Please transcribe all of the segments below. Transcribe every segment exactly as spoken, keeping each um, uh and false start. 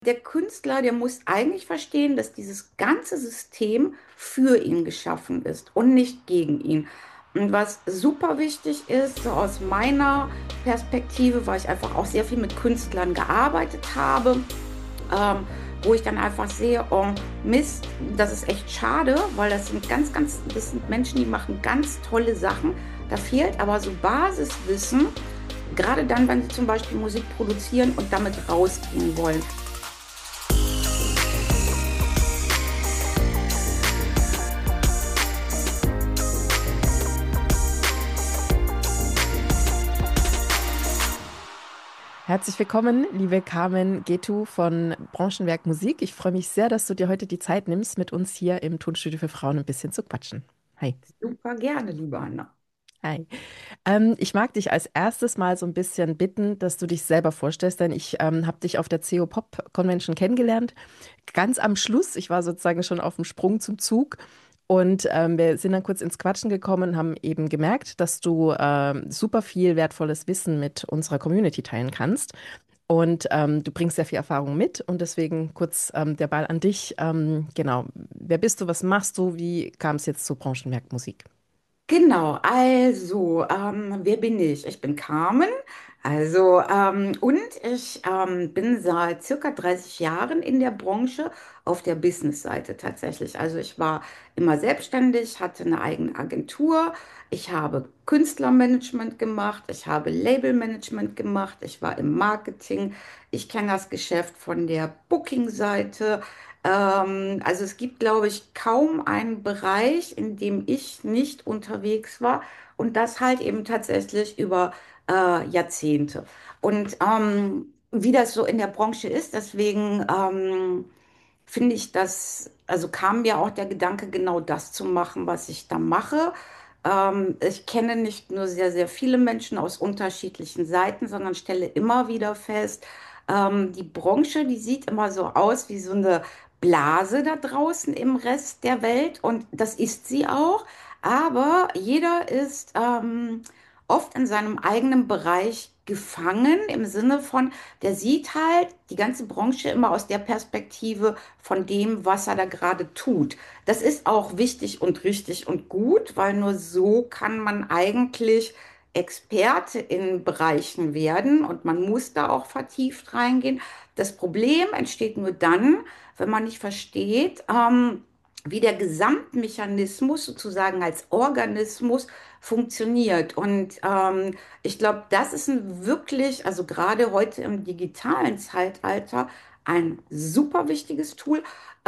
Der Künstler, der muss eigentlich verstehen, dass dieses ganze System für ihn geschaffen ist und nicht gegen ihn. Und was super wichtig ist, so aus meiner Perspektive, weil ich einfach auch sehr viel mit Künstlern gearbeitet habe, ähm, wo ich dann einfach sehe, oh Mist, das ist echt schade, weil das sind ganz, ganz, das sind Menschen, die machen ganz tolle Sachen. Da fehlt aber so Basiswissen, gerade dann, wenn sie zum Beispiel Musik produzieren und damit rausgehen wollen. Herzlich willkommen, liebe Carmen Getu von Branchenwerk Musik. Ich freue mich sehr, dass du dir heute die Zeit nimmst, mit uns hier im Tonstudio für Frauen ein bisschen zu quatschen. Hi. Super gerne, liebe Anna. Hi. Ähm, ich mag dich als erstes mal so ein bisschen bitten, dass du dich selber vorstellst, denn ich ähm, habe dich auf der C O Pop Convention kennengelernt. Ganz am Schluss, ich war sozusagen schon auf dem Sprung zum Zug. Und ähm, wir sind dann kurz ins Quatschen gekommen und haben eben gemerkt, dass du ähm, super viel wertvolles Wissen mit unserer Community teilen kannst. Und ähm, du bringst sehr viel Erfahrung mit und deswegen kurz ähm, der Ball an dich. Ähm, genau, wer bist du, was machst du, wie kam es jetzt zu Branchenwerk Musik? Genau, also, ähm, wer bin ich? Ich bin Carmen. Also, ähm, und ich ähm, bin seit circa dreißig Jahren in der Branche auf der Business-Seite tatsächlich. Also, ich war immer selbstständig, hatte eine eigene Agentur. Ich habe Künstlermanagement gemacht, ich habe Labelmanagement gemacht, ich war im Marketing. Ich kenne das Geschäft von der Booking-Seite. Ähm, also es gibt, glaube ich, kaum einen Bereich, in dem ich nicht unterwegs war und das halt eben tatsächlich über äh, Jahrzehnte. Und ähm, wie das so in der Branche ist, deswegen ähm, finde ich das, also kam mir auch der Gedanke, genau das zu machen, was ich da mache. Ähm, ich kenne nicht nur sehr, sehr viele Menschen aus unterschiedlichen Seiten, sondern stelle immer wieder fest, ähm, die Branche, die sieht immer so aus wie so eine Blase da draußen im Rest der Welt und das ist sie auch. Aber jeder ist ähm, oft in seinem eigenen Bereich gefangen im Sinne von, der sieht halt die ganze Branche immer aus der Perspektive von dem, was er da gerade tut. Das ist auch wichtig und richtig und gut, weil nur so kann man eigentlich Experte in Bereichen werden und man muss da auch vertieft reingehen. Das Problem entsteht nur dann, wenn man nicht versteht, ähm, wie der Gesamtmechanismus sozusagen als Organismus funktioniert. Und ähm, ich glaube, das ist ein wirklich, also gerade heute im digitalen Zeitalter, ein super wichtiges Tool,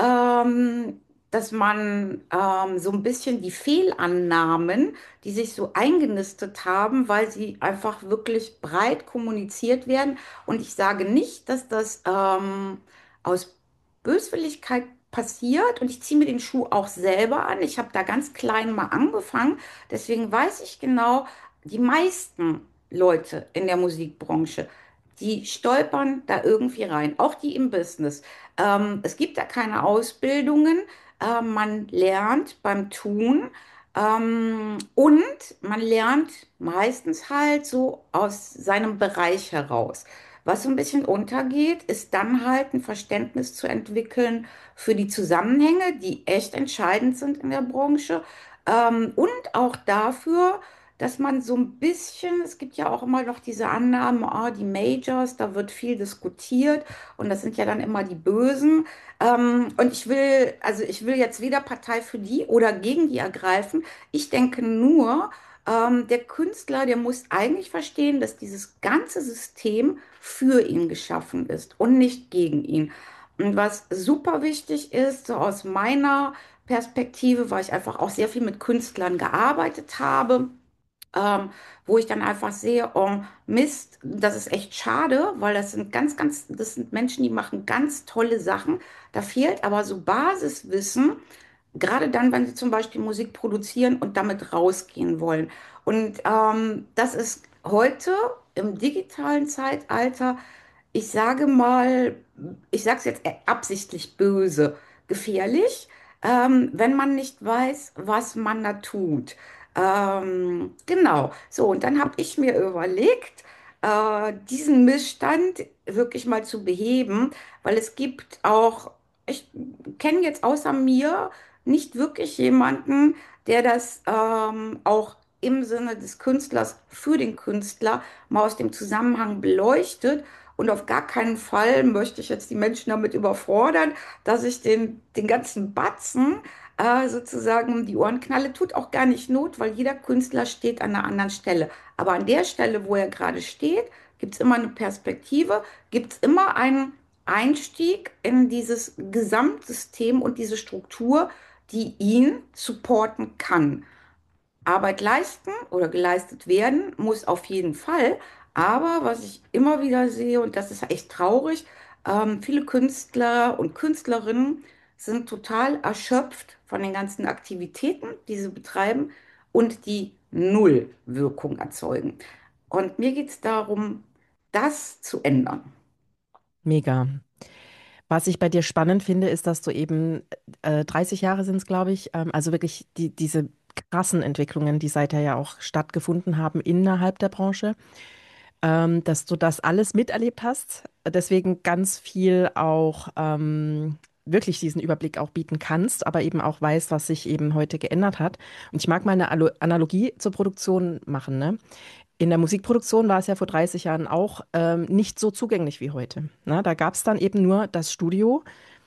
ähm, dass man ähm, so ein bisschen die Fehlannahmen, die sich so eingenistet haben, weil sie einfach wirklich breit kommuniziert werden. Und ich sage nicht, dass das ähm, aus Böswilligkeit passiert und ich ziehe mir den Schuh auch selber an. Ich habe da ganz klein mal angefangen. Deswegen weiß ich genau, die meisten Leute in der Musikbranche, die stolpern da irgendwie rein, auch die im Business. Ähm, es gibt da keine Ausbildungen, äh, man lernt beim Tun ähm, und man lernt meistens halt so aus seinem Bereich heraus. Was so ein bisschen untergeht, ist dann halt ein Verständnis zu entwickeln für die Zusammenhänge, die echt entscheidend sind in der Branche. Ähm, und auch dafür, dass man so ein bisschen, es gibt ja auch immer noch diese Annahmen, ah, die Majors, da wird viel diskutiert und das sind ja dann immer die Bösen. Ähm, und ich will, also ich will jetzt weder Partei für die oder gegen die ergreifen. Ich denke nur, ähm, der Künstler, der muss eigentlich verstehen, dass dieses ganze System für ihn geschaffen ist und nicht gegen ihn. Und was super wichtig ist, so aus meiner Perspektive, weil ich einfach auch sehr viel mit Künstlern gearbeitet habe, ähm, wo ich dann einfach sehe, oh Mist, das ist echt schade, weil das sind ganz, ganz, das sind Menschen, die machen ganz tolle Sachen. Da fehlt aber so Basiswissen, gerade dann, wenn sie zum Beispiel Musik produzieren und damit rausgehen wollen. Und ähm, das ist heute im digitalen Zeitalter, ich sage mal, ich sage es jetzt absichtlich böse, gefährlich, ähm, wenn man nicht weiß, was man da tut. Ähm, genau. So, und dann habe ich mir überlegt, äh, diesen Missstand wirklich mal zu beheben, weil es gibt auch, ich kenne jetzt außer mir nicht wirklich jemanden, der das ähm, auch im Sinne des Künstlers für den Künstler mal aus dem Zusammenhang beleuchtet. Und auf gar keinen Fall möchte ich jetzt die Menschen damit überfordern, dass ich den, den ganzen Batzen äh, sozusagen um die Ohren knalle. Tut auch gar nicht Not, weil jeder Künstler steht an einer anderen Stelle. Aber an der Stelle, wo er gerade steht, gibt es immer eine Perspektive, gibt es immer einen Einstieg in dieses Gesamtsystem und diese Struktur, die ihn supporten kann. Arbeit leisten oder geleistet werden muss auf jeden Fall. Aber was ich immer wieder sehe, und das ist echt traurig, ähm, viele Künstler und Künstlerinnen sind total erschöpft von den ganzen Aktivitäten, die sie betreiben und die null Wirkung erzeugen. Und mir geht es darum, das zu ändern. Mega. Was ich bei dir spannend finde, ist, dass du eben äh, dreißig Jahre sind es, glaube ich, ähm, also wirklich die, diese krassen Entwicklungen, die seither ja auch stattgefunden haben innerhalb der Branche, ähm, dass du das alles miterlebt hast, deswegen ganz viel auch ähm, wirklich diesen Überblick auch bieten kannst, aber eben auch weißt, was sich eben heute geändert hat. Und ich mag mal eine Alo- Analogie zur Produktion machen, ne? In der Musikproduktion war es ja vor dreißig Jahren auch ähm, nicht so zugänglich wie heute. Ne? Da gab es dann eben nur das Studio.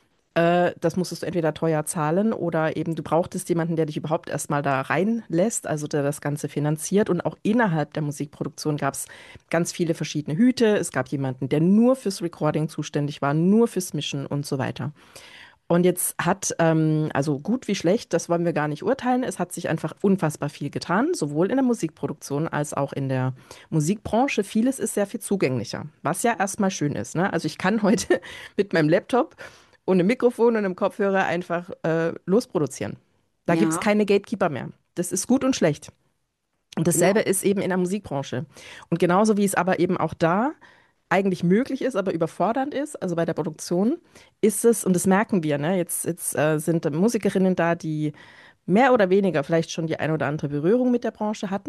Äh, das musstest du entweder teuer zahlen oder eben du brauchtest jemanden, der dich überhaupt erstmal da reinlässt, also der das Ganze finanziert. Und auch innerhalb der Musikproduktion gab es ganz viele verschiedene Hüte. Es gab jemanden, der nur fürs Recording zuständig war, nur fürs Mischen und so weiter. Und jetzt hat, ähm, also gut wie schlecht, das wollen wir gar nicht urteilen. Es hat sich einfach unfassbar viel getan, sowohl in der Musikproduktion als auch in der Musikbranche. Vieles ist sehr viel zugänglicher, was ja erstmal schön ist, ne? Also ich kann heute mit meinem Laptop und einem Mikrofon und einem Kopfhörer einfach äh, losproduzieren. Da gibt es Ja, keine Gatekeeper mehr. Das ist gut und schlecht. Und dasselbe genau. ist eben in der Musikbranche. Und genauso wie es aber eben auch da eigentlich möglich ist, aber überfordernd ist, also bei der Produktion, ist es, und das merken wir, ne? Jetzt, jetzt äh, sind Musikerinnen da, die mehr oder weniger vielleicht schon die ein oder andere Berührung mit der Branche hatten.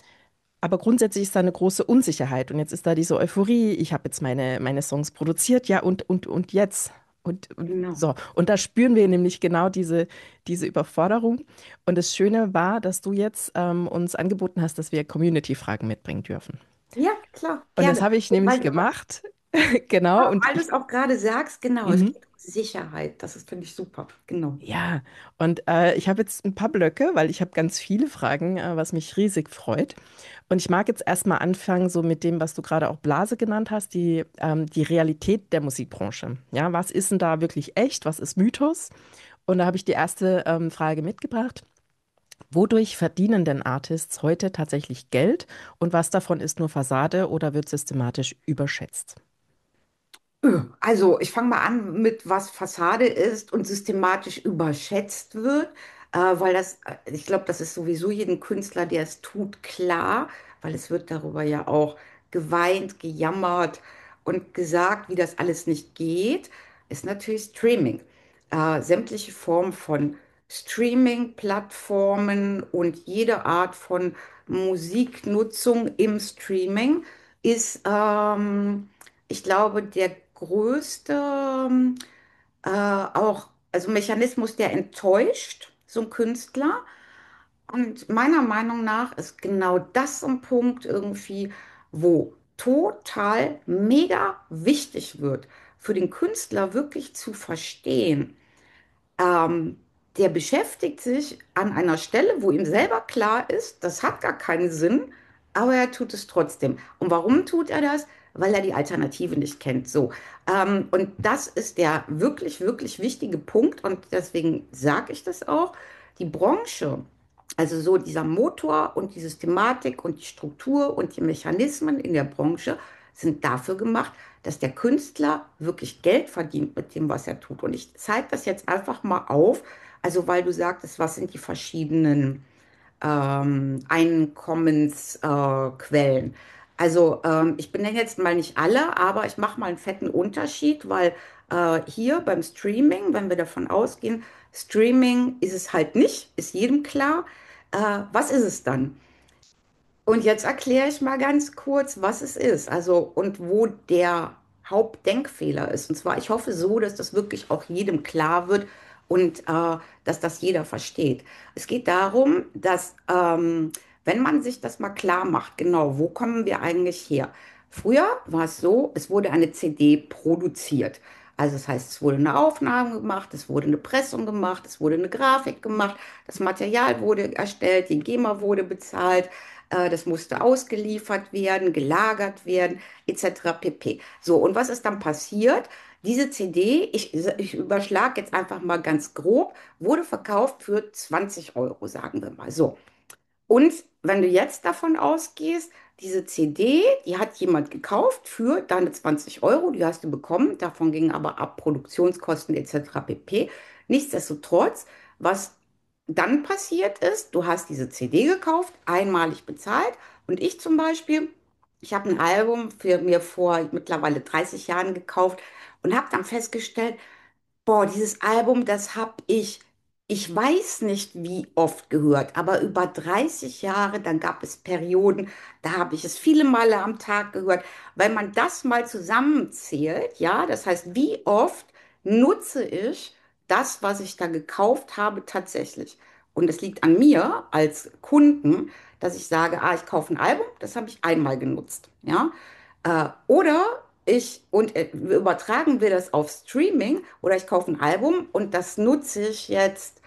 Aber grundsätzlich ist da eine große Unsicherheit. Und jetzt ist da diese Euphorie, ich habe jetzt meine, meine Songs produziert, ja, und, und, und jetzt. Und, und Genau. so. Und da spüren wir nämlich genau diese, diese Überforderung. Und das Schöne war, dass du jetzt ähm, uns angeboten hast, dass wir Community-Fragen mitbringen dürfen. Ja, klar, Und das gerne. habe ich nämlich Weil du gemacht. Genau. Und Weil du ich, es auch gerade sagst, genau, es mhm. geht um Sicherheit. Das ist, finde ich, super. Genau. Ja, und äh, ich habe jetzt ein paar Blöcke, weil ich habe ganz viele Fragen, äh, was mich riesig freut. Und ich mag jetzt erstmal anfangen, so mit dem, was du gerade auch Blase genannt hast, die, ähm, die Realität der Musikbranche. Ja, was ist denn da wirklich echt? Was ist Mythos? Und da habe ich die erste ähm, Frage mitgebracht. Wodurch verdienen denn Artists heute tatsächlich Geld und was davon ist nur Fassade oder wird systematisch überschätzt? Äh, Also, ich fange mal an mit, was Fassade ist und systematisch überschätzt wird, äh, weil das, äh, ich glaube, das ist sowieso jedem Künstler, der es tut, klar, weil es wird darüber ja auch geweint, gejammert und gesagt, wie das alles nicht geht, ist natürlich Streaming. Äh, sämtliche Formen von Streaming-Plattformen und jede Art von Musiknutzung im Streaming ist, ähm, ich glaube, der größte ähm, äh, auch, also Mechanismus, der enttäuscht, so ein Künstler. Und meiner Meinung nach ist genau das so ein Punkt irgendwie, wo total mega wichtig wird, für den Künstler wirklich zu verstehen, ähm, der beschäftigt sich an einer Stelle, wo ihm selber klar ist, das hat gar keinen Sinn, aber er tut es trotzdem. Und warum tut er das? Weil er die Alternative nicht kennt. So. Ähm, und das ist der wirklich, wirklich wichtige Punkt. Und deswegen sage ich das auch. Die Branche, also so dieser Motor und die Systematik und die Struktur und die Mechanismen in der Branche sind dafür gemacht, dass der Künstler wirklich Geld verdient mit dem, was er tut. Und ich zeige das jetzt einfach mal auf, also weil du sagtest, was sind die verschiedenen ähm, Einkommensquellen. Äh, Quellen. Also ähm, ich benenne jetzt mal nicht alle, aber ich mache mal einen fetten Unterschied, weil äh, hier beim Streaming, wenn wir davon ausgehen, Streaming ist es halt nicht, ist jedem klar. Äh, was ist es dann? Und jetzt erkläre ich mal ganz kurz, was es ist, also und wo der Hauptdenkfehler ist. Und zwar, ich hoffe so, dass das wirklich auch jedem klar wird und äh, dass das jeder versteht. Es geht darum, dass ähm, wenn man sich das mal klar macht, genau, wo kommen wir eigentlich her? Früher war es so, es wurde eine C D produziert. Also das heißt, es wurde eine Aufnahme gemacht, es wurde eine Pressung gemacht, es wurde eine Grafik gemacht, das Material wurde erstellt, die GEMA wurde bezahlt. Äh, Das musste ausgeliefert werden, gelagert werden, et cetera pp. So, und was ist dann passiert? Diese C D, ich, ich überschlage jetzt einfach mal ganz grob, wurde verkauft für zwanzig Euro, sagen wir mal so. Und wenn du jetzt davon ausgehst, diese C D, die hat jemand gekauft für deine zwanzig Euro, die hast du bekommen, davon gingen aber ab Produktionskosten et cetera pp. Nichtsdestotrotz, was dann passiert ist, du hast diese C D gekauft, einmalig bezahlt und ich zum Beispiel, ich habe ein Album für mir vor mittlerweile dreißig Jahren gekauft und habe dann festgestellt, boah, dieses Album, das habe ich, ich weiß nicht wie oft gehört, aber über dreißig Jahre, dann gab es Perioden, da habe ich es viele Male am Tag gehört. Wenn man das mal zusammenzählt, ja, das heißt, wie oft nutze ich das, was ich da gekauft habe, tatsächlich? Und es liegt an mir als Kunden, dass ich sage, ah, ich kaufe ein Album, das habe ich einmal genutzt, ja. Äh, oder ich, und äh, übertragen wir das auf Streaming oder ich kaufe ein Album und das nutze ich jetzt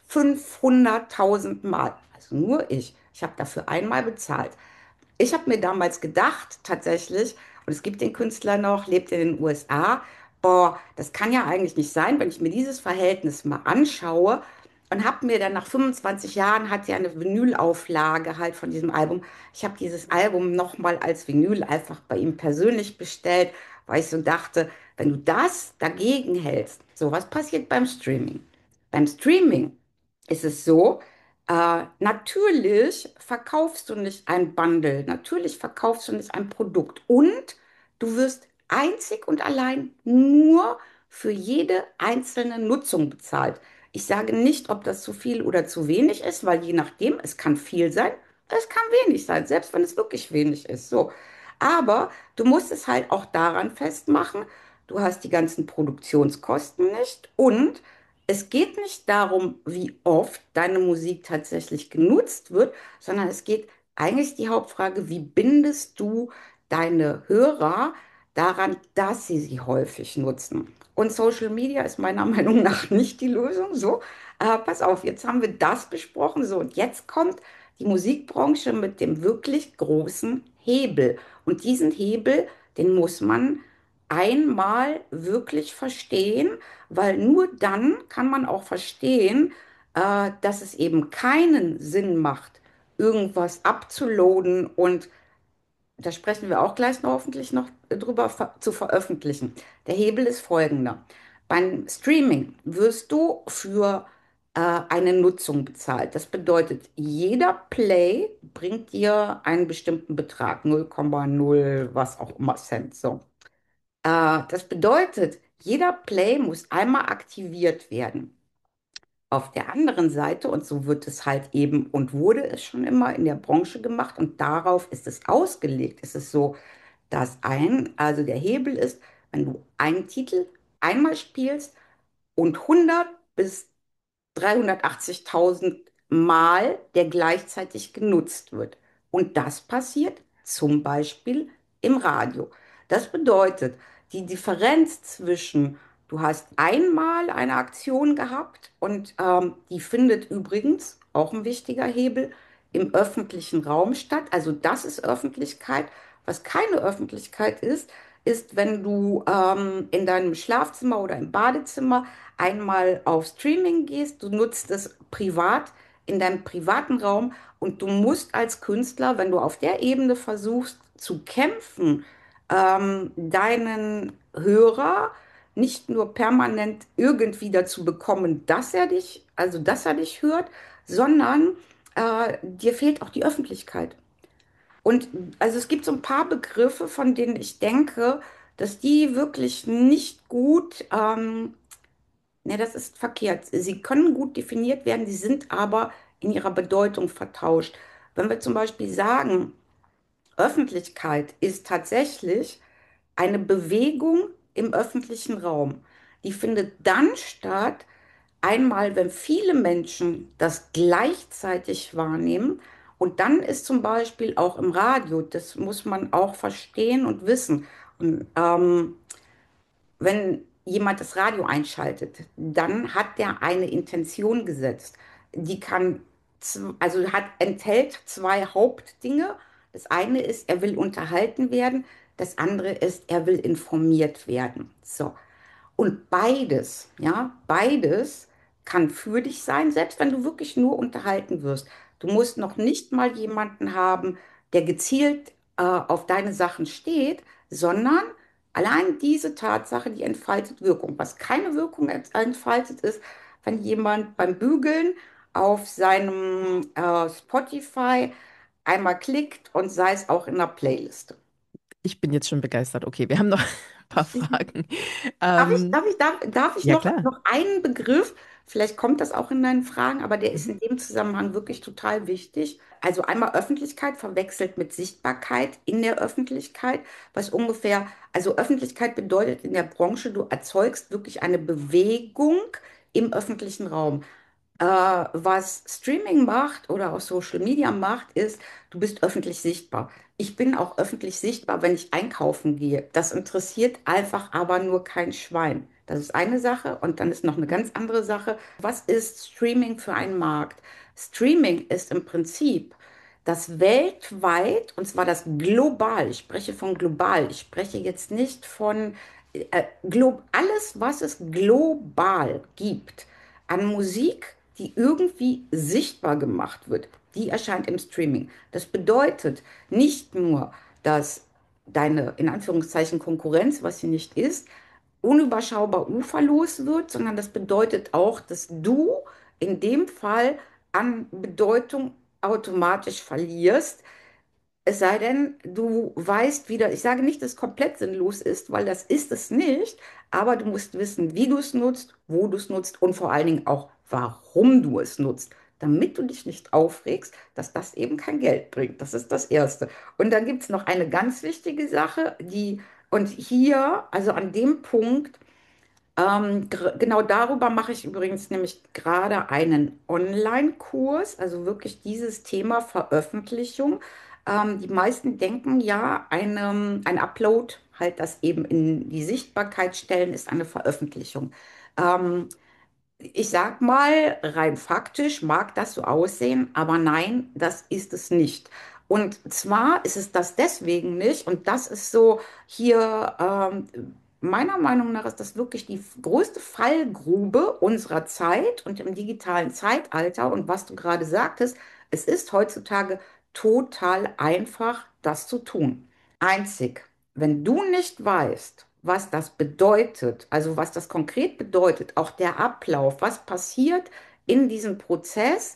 fünfhunderttausend Mal. Also nur ich. Ich habe dafür einmal bezahlt. Ich habe mir damals gedacht, tatsächlich, und es gibt den Künstler noch, lebt in den U S A, boah, das kann ja eigentlich nicht sein, wenn ich mir dieses Verhältnis mal anschaue und habe mir dann nach fünfundzwanzig Jahren, hat er eine Vinylauflage halt von diesem Album. Ich habe dieses Album nochmal als Vinyl einfach bei ihm persönlich bestellt, weil ich so dachte, wenn du das dagegen hältst, so was passiert beim Streaming? Beim Streaming ist es so, äh, natürlich verkaufst du nicht ein Bundle, natürlich verkaufst du nicht ein Produkt und du wirst einzig und allein nur für jede einzelne Nutzung bezahlt. Ich sage nicht, ob das zu viel oder zu wenig ist, weil je nachdem, es kann viel sein, es kann wenig sein, selbst wenn es wirklich wenig ist. So. Aber du musst es halt auch daran festmachen, du hast die ganzen Produktionskosten nicht und es geht nicht darum, wie oft deine Musik tatsächlich genutzt wird, sondern es geht eigentlich die Hauptfrage, wie bindest du deine Hörer daran, dass sie sie häufig nutzen. Und Social Media ist meiner Meinung nach nicht die Lösung. So, äh, pass auf, jetzt haben wir das besprochen. So, und jetzt kommt die Musikbranche mit dem wirklich großen Hebel. Und diesen Hebel, den muss man einmal wirklich verstehen, weil nur dann kann man auch verstehen, äh, dass es eben keinen Sinn macht, irgendwas abzuloaden und da sprechen wir auch gleich noch hoffentlich noch drüber ver zu veröffentlichen. Der Hebel ist folgender. Beim Streaming wirst du für äh, eine Nutzung bezahlt. Das bedeutet, jeder Play bringt dir einen bestimmten Betrag, null Komma null was auch immer Cent. So. Äh, das bedeutet, jeder Play muss einmal aktiviert werden. Auf der anderen Seite, und so wird es halt eben und wurde es schon immer in der Branche gemacht und darauf ist es ausgelegt. Es ist so, dass ein, also der Hebel ist, wenn du einen Titel einmal spielst und hundert bis dreihundertachtzigtausend Mal, der gleichzeitig genutzt wird. Und das passiert zum Beispiel im Radio. Das bedeutet, die Differenz zwischen, du hast einmal eine Aktion gehabt und ähm, die findet übrigens, auch ein wichtiger Hebel, im öffentlichen Raum statt. Also das ist Öffentlichkeit. Was keine Öffentlichkeit ist, ist, wenn du ähm, in deinem Schlafzimmer oder im Badezimmer einmal auf Streaming gehst, du nutzt es privat in deinem privaten Raum und du musst als Künstler, wenn du auf der Ebene versuchst zu kämpfen, ähm, deinen Hörer nicht nur permanent irgendwie dazu bekommen, dass er dich, also dass er dich hört, sondern äh, dir fehlt auch die Öffentlichkeit. Und also es gibt so ein paar Begriffe, von denen ich denke, dass die wirklich nicht gut ähm, Ne, das ist verkehrt. Sie können gut definiert werden, sie sind aber in ihrer Bedeutung vertauscht. wenn wir zum Beispiel sagen, Öffentlichkeit ist tatsächlich eine Bewegung im öffentlichen Raum. Die findet dann statt, einmal, wenn viele Menschen das gleichzeitig wahrnehmen. Und dann ist zum Beispiel auch im Radio, das muss man auch verstehen und wissen. Und, ähm, wenn jemand das Radio einschaltet, dann hat der eine Intention gesetzt. Die kann, z- also hat, enthält zwei Hauptdinge. Das eine ist, er will unterhalten werden. Das andere ist, er will informiert werden. So. Und beides, ja, beides kann für dich sein, selbst wenn du wirklich nur unterhalten wirst. Du musst noch nicht mal jemanden haben, der gezielt äh, auf deine Sachen steht, sondern allein diese Tatsache, die entfaltet Wirkung. Was keine Wirkung ent- entfaltet, ist, wenn jemand beim Bügeln auf seinem äh, Spotify einmal klickt und sei es auch in der Playlist. Ich bin jetzt schon begeistert. Okay, wir haben noch ein paar Fragen. Darf ich, Ähm, darf ich, darf, darf ich ja, noch, klar. noch einen Begriff? Vielleicht kommt das auch in deinen Fragen, aber der ist Mhm. in dem Zusammenhang wirklich total wichtig. Also einmal Öffentlichkeit verwechselt mit Sichtbarkeit in der Öffentlichkeit, was ungefähr, also Öffentlichkeit bedeutet in der Branche, du erzeugst wirklich eine Bewegung im öffentlichen Raum. Äh, was Streaming macht oder auch Social Media macht, ist, du bist öffentlich sichtbar. Ich bin auch öffentlich sichtbar, wenn ich einkaufen gehe. Das interessiert einfach aber nur kein Schwein. Das ist eine Sache. Und dann ist noch eine ganz andere Sache. Was ist Streaming für ein Markt? Streaming ist im Prinzip das weltweit, und zwar das global, ich spreche von global, ich spreche jetzt nicht von äh, glo alles, was es global gibt an Musik, die irgendwie sichtbar gemacht wird, die erscheint im Streaming. Das bedeutet nicht nur, dass deine in Anführungszeichen Konkurrenz, was sie nicht ist, unüberschaubar uferlos wird, sondern das bedeutet auch, dass du in dem Fall an Bedeutung automatisch verlierst, es sei denn, du weißt wieder, ich sage nicht, dass es komplett sinnlos ist, weil das ist es nicht, aber du musst wissen, wie du es nutzt, wo du es nutzt und vor allen Dingen auch, warum du es nutzt, damit du dich nicht aufregst, dass das eben kein Geld bringt. Das ist das Erste. Und dann gibt es noch eine ganz wichtige Sache, die, und hier, also an dem Punkt, ähm, gr- genau darüber mache ich übrigens nämlich gerade einen Online-Kurs, also wirklich dieses Thema Veröffentlichung. Ähm, die meisten denken ja, eine, ein Upload, halt das eben in die Sichtbarkeit stellen, ist eine Veröffentlichung. Ähm, Ich sag mal, rein faktisch mag das so aussehen, aber nein, das ist es nicht. Und zwar ist es das deswegen nicht, und das ist so hier, ähm, meiner Meinung nach ist das wirklich die größte Fallgrube unserer Zeit und im digitalen Zeitalter. Und was du gerade sagtest, es ist heutzutage total einfach, das zu tun. Einzig, wenn du nicht weißt, was das bedeutet, also was das konkret bedeutet, auch der Ablauf, was passiert in diesem Prozess,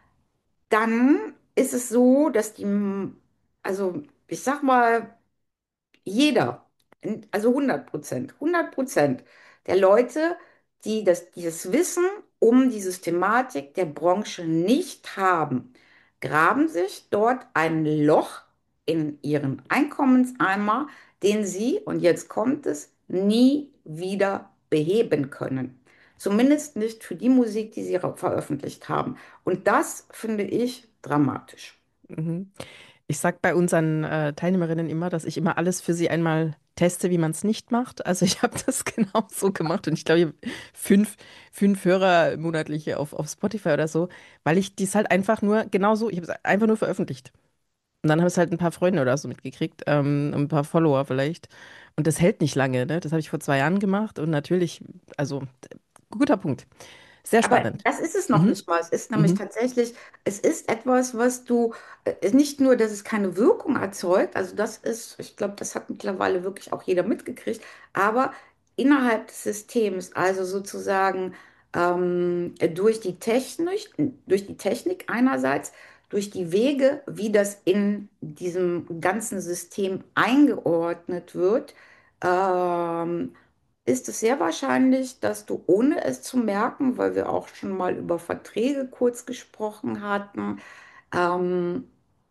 dann ist es so, dass die, also ich sag mal, jeder, also hundert Prozent, hundert Prozent der Leute, die das, dieses Wissen um die Systematik der Branche nicht haben, graben sich dort ein Loch in ihren Einkommenseimer, den sie, und jetzt kommt es, nie wieder beheben können. Zumindest nicht für die Musik, die sie veröffentlicht haben. Und das finde ich dramatisch. Mhm. Ich sage bei unseren äh, Teilnehmerinnen immer, dass ich immer alles für sie einmal teste, wie man es nicht macht. Also ich habe das genau so gemacht und ich glaube, ich habe fünf, fünf Hörer monatliche auf, auf Spotify oder so, weil ich dies halt einfach nur genauso, ich habe es einfach nur veröffentlicht. Und dann haben es halt ein paar Freunde oder so mitgekriegt, ähm, ein paar Follower vielleicht. Und das hält nicht lange, ne? Das habe ich vor zwei Jahren gemacht und natürlich, also guter Punkt. Sehr Aber spannend. das ist es noch Mhm. nicht mal. Es ist nämlich Mhm. tatsächlich, es ist etwas, was du, äh, nicht nur, dass es keine Wirkung erzeugt, also das ist, ich glaube, das hat mittlerweile wirklich auch jeder mitgekriegt, aber innerhalb des Systems, also sozusagen ähm, durch die Technik, durch die Technik einerseits, durch die Wege, wie das in diesem ganzen System eingeordnet wird, ähm, ist es sehr wahrscheinlich, dass du, ohne es zu merken, weil wir auch schon mal über Verträge kurz gesprochen hatten, ähm,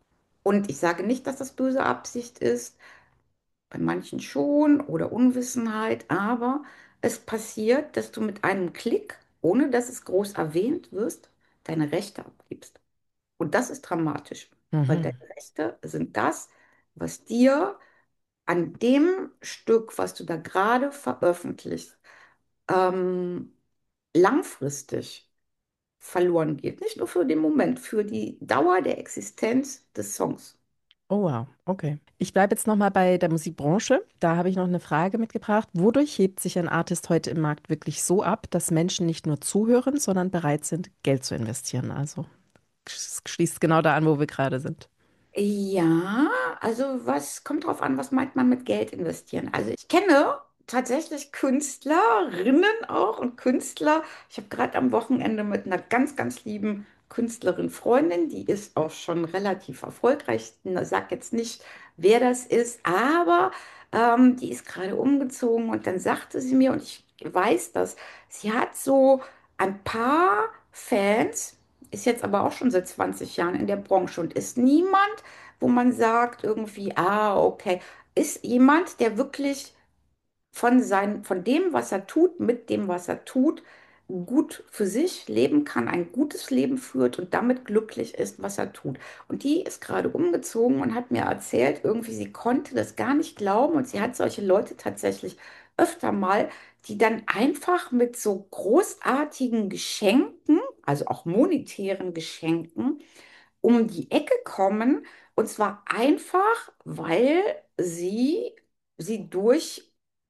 Und ich sage nicht, dass das böse Absicht ist, bei manchen schon oder Unwissenheit, aber es passiert, dass du mit einem Klick, ohne dass es groß erwähnt wirst, deine Rechte abgibst. Und das ist dramatisch, weil Mhm. deine Rechte sind das, was dir an dem Stück, was du da gerade veröffentlicht, ähm, langfristig verloren geht. Nicht nur für den Moment, für die Dauer der Existenz des Songs. Oh wow, okay. Ich bleibe jetzt nochmal bei der Musikbranche. Da habe ich noch eine Frage mitgebracht. Wodurch hebt sich ein Artist heute im Markt wirklich so ab, dass Menschen nicht nur zuhören, sondern bereit sind, Geld zu investieren? Also sch- schließt genau da an, wo wir gerade sind. Ja, also was kommt drauf an, was meint man mit Geld investieren? Also ich kenne tatsächlich Künstlerinnen auch und Künstler. Ich habe gerade am Wochenende mit einer ganz, ganz lieben Künstlerin Freundin, die ist auch schon relativ erfolgreich. Ich sag jetzt nicht, wer das ist, aber ähm, die ist gerade umgezogen und dann sagte sie mir, und ich weiß das, sie hat so ein paar Fans, ist jetzt aber auch schon seit zwanzig Jahren in der Branche und ist niemand, wo man sagt irgendwie, ah, okay, ist jemand, der wirklich von sein, von dem, was er tut, mit dem, was er tut, gut für sich leben kann, ein gutes Leben führt und damit glücklich ist, was er tut. Und die ist gerade umgezogen und hat mir erzählt, irgendwie, sie konnte das gar nicht glauben und sie hat solche Leute tatsächlich öfter mal, die dann einfach mit so großartigen Geschenken, also auch monetären Geschenken, um die Ecke kommen. Und zwar einfach, weil sie sie durch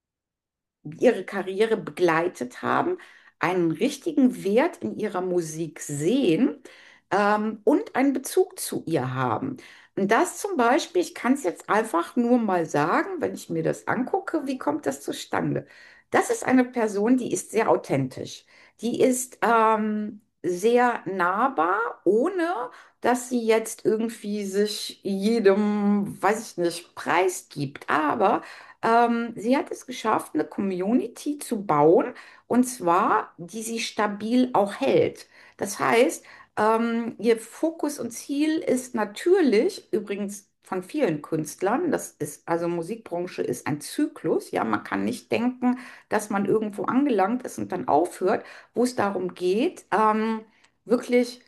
ihre Karriere begleitet haben, einen richtigen Wert in ihrer Musik sehen, ähm, und einen Bezug zu ihr haben. Und das zum Beispiel, ich kann es jetzt einfach nur mal sagen, wenn ich mir das angucke, wie kommt das zustande? Das ist eine Person, die ist sehr authentisch. Die ist ähm, sehr nahbar, ohne dass sie jetzt irgendwie sich jedem, weiß ich nicht, preisgibt. Aber ähm, sie hat es geschafft, eine Community zu bauen, und zwar, die sie stabil auch hält. Das heißt, ähm, ihr Fokus und Ziel ist natürlich, übrigens von vielen Künstlern, das ist, also Musikbranche ist ein Zyklus, ja, man kann nicht denken, dass man irgendwo angelangt ist und dann aufhört, wo es darum geht, ähm, wirklich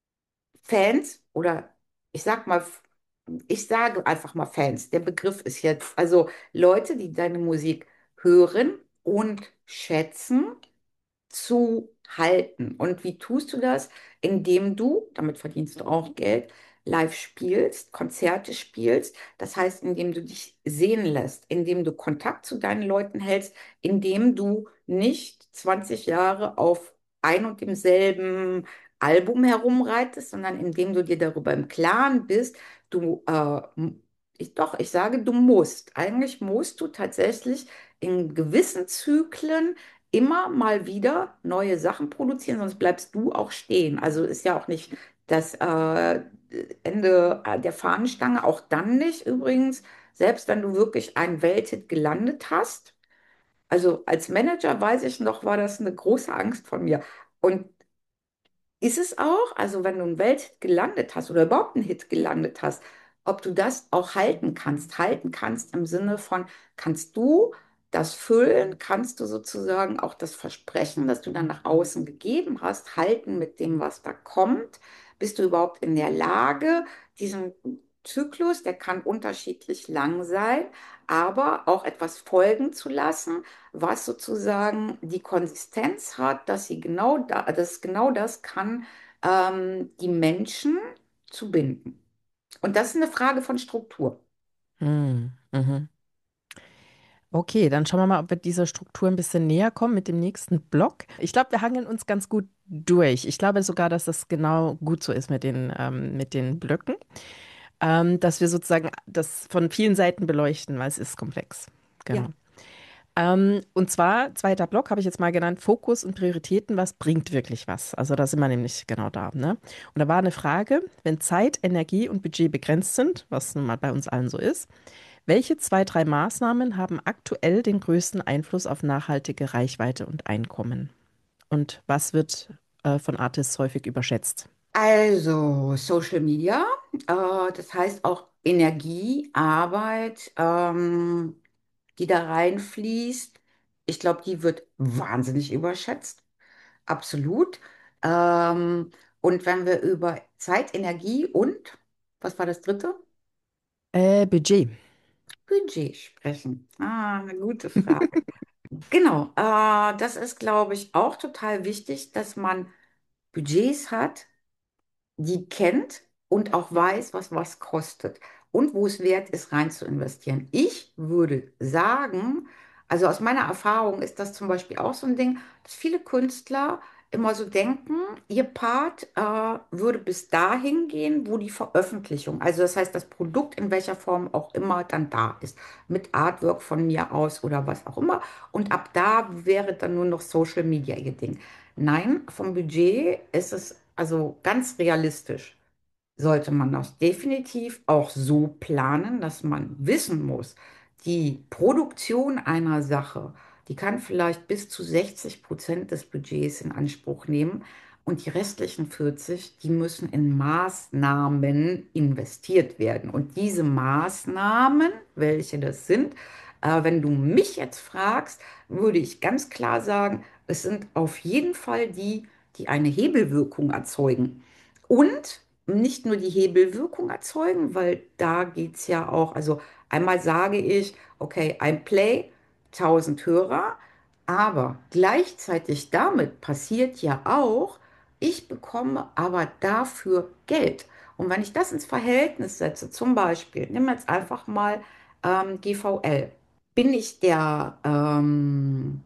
Fans oder ich sag mal, ich sage einfach mal Fans. Der Begriff ist jetzt, also Leute, die deine Musik hören und schätzen, zu halten. Und wie tust du das? Indem du, damit verdienst du auch Geld, live spielst, Konzerte spielst. Das heißt, indem du dich sehen lässt, indem du Kontakt zu deinen Leuten hältst, indem du nicht zwanzig Jahre auf ein und demselben Album herumreitest, sondern indem du dir darüber im Klaren bist, du, äh, ich, doch, ich sage, du musst. Eigentlich musst du tatsächlich in gewissen Zyklen immer mal wieder neue Sachen produzieren, sonst bleibst du auch stehen. Also ist ja auch nicht das äh, Ende der Fahnenstange, auch dann nicht übrigens, selbst wenn du wirklich einen Welthit gelandet hast. Also als Manager weiß ich noch, war das eine große Angst von mir. Und ist es auch, also wenn du einen Welthit gelandet hast oder überhaupt einen Hit gelandet hast, ob du das auch halten kannst. Halten kannst im Sinne von, kannst du das füllen, kannst du sozusagen auch das Versprechen, das du dann nach außen gegeben hast, halten mit dem, was da kommt? Bist du überhaupt in der Lage, diesen Zyklus, der kann unterschiedlich lang sein, aber auch etwas folgen zu lassen, was sozusagen die Konsistenz hat, dass sie genau da, dass genau das kann, ähm, die Menschen zu binden. Und das ist eine Frage von Struktur. Hm, mhm. Okay, dann schauen wir mal, ob wir dieser Struktur ein bisschen näher kommen mit dem nächsten Block. Ich glaube, wir hangeln uns ganz gut durch. Ich glaube sogar, dass das genau gut so ist mit den, ähm, mit den Blöcken, ähm, dass wir sozusagen das von vielen Seiten beleuchten, weil es ist komplex. Genau. Ja, Ähm, und zwar, zweiter Block habe ich jetzt mal genannt, Fokus und Prioritäten, was bringt wirklich was? Also da sind wir nämlich genau da, ne? Und da war eine Frage, wenn Zeit, Energie und Budget begrenzt sind, was nun mal bei uns allen so ist, welche zwei, drei Maßnahmen haben aktuell den größten Einfluss auf nachhaltige Reichweite und Einkommen? Und was wird äh, von Artists häufig überschätzt? also Social Media. Äh, das heißt auch Energie, Arbeit, ähm, die da reinfließt. Ich glaube, die wird wahnsinnig überschätzt. Absolut. Ähm, und wenn wir über Zeit, Energie und, was war das dritte? Äh, Budget. Budget sprechen. Ah, eine gute Frage. Genau, äh, das ist, glaube ich, auch total wichtig, dass man Budgets hat, die kennt und auch weiß, was was kostet und wo es wert ist, rein zu investieren. Ich würde sagen, also aus meiner Erfahrung ist das zum Beispiel auch so ein Ding, dass viele Künstler immer so denken, ihr Part äh, würde bis dahin gehen, wo die Veröffentlichung, also das heißt das Produkt in welcher Form auch immer dann da ist, mit Artwork von mir aus oder was auch immer. Und ab da wäre dann nur noch Social Media ihr Ding. Nein, vom Budget ist es also ganz realistisch sollte man das definitiv auch so planen, dass man wissen muss, die Produktion einer Sache, die kann vielleicht bis zu sechzig Prozent des Budgets in Anspruch nehmen und die restlichen vierzig, die müssen in Maßnahmen investiert werden. Und diese Maßnahmen, welche das sind, äh, wenn du mich jetzt fragst, würde ich ganz klar sagen, es sind auf jeden Fall die, die eine Hebelwirkung erzeugen. Und nicht nur die Hebelwirkung erzeugen, weil da geht es ja auch, also einmal sage ich, okay, ein Play, tausend Hörer, aber gleichzeitig damit passiert ja auch, ich bekomme aber dafür Geld. Und wenn ich das ins Verhältnis setze, zum Beispiel, nimm jetzt einfach mal ähm, G V L, bin ich der, ähm,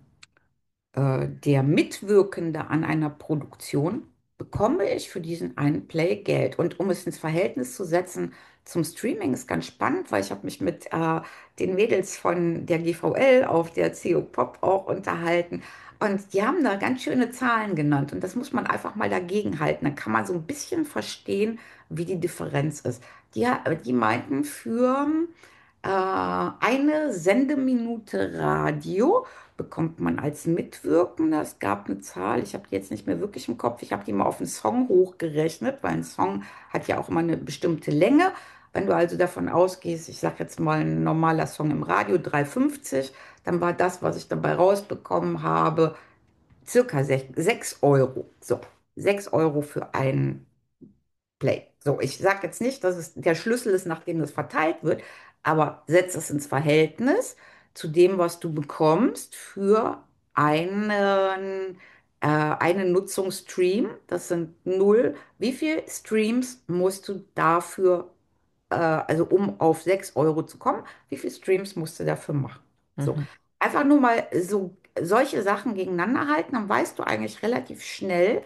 äh, der Mitwirkende an einer Produktion, bekomme ich für diesen einen Play Geld. Und um es ins Verhältnis zu setzen zum Streaming, ist ganz spannend, weil ich habe mich mit äh, den Mädels von der G V L auf der C O Pop auch unterhalten. Und die haben da ganz schöne Zahlen genannt. Und das muss man einfach mal dagegen halten. Dann kann man so ein bisschen verstehen, wie die Differenz ist. Die, die meinten für äh, eine Sendeminute Radio bekommt man als Mitwirkender. Es gab eine Zahl, ich habe die jetzt nicht mehr wirklich im Kopf, ich habe die mal auf einen Song hochgerechnet, weil ein Song hat ja auch immer eine bestimmte Länge. Wenn du also davon ausgehst, ich sage jetzt mal ein normaler Song im Radio, drei fünfzig, dann war das, was ich dabei rausbekommen habe, circa sechs Euro. So, sechs Euro für einen Play. So, ich sage jetzt nicht, dass es der Schlüssel ist, nachdem das verteilt wird, aber setz es ins Verhältnis zu dem, was du bekommst für einen, äh, einen Nutzungsstream. Das sind null. Wie viel Streams musst du dafür, äh, also um auf sechs Euro zu kommen, wie viele Streams musst du dafür machen? So, Mhm. einfach nur mal so solche Sachen gegeneinander halten, dann weißt du eigentlich relativ schnell,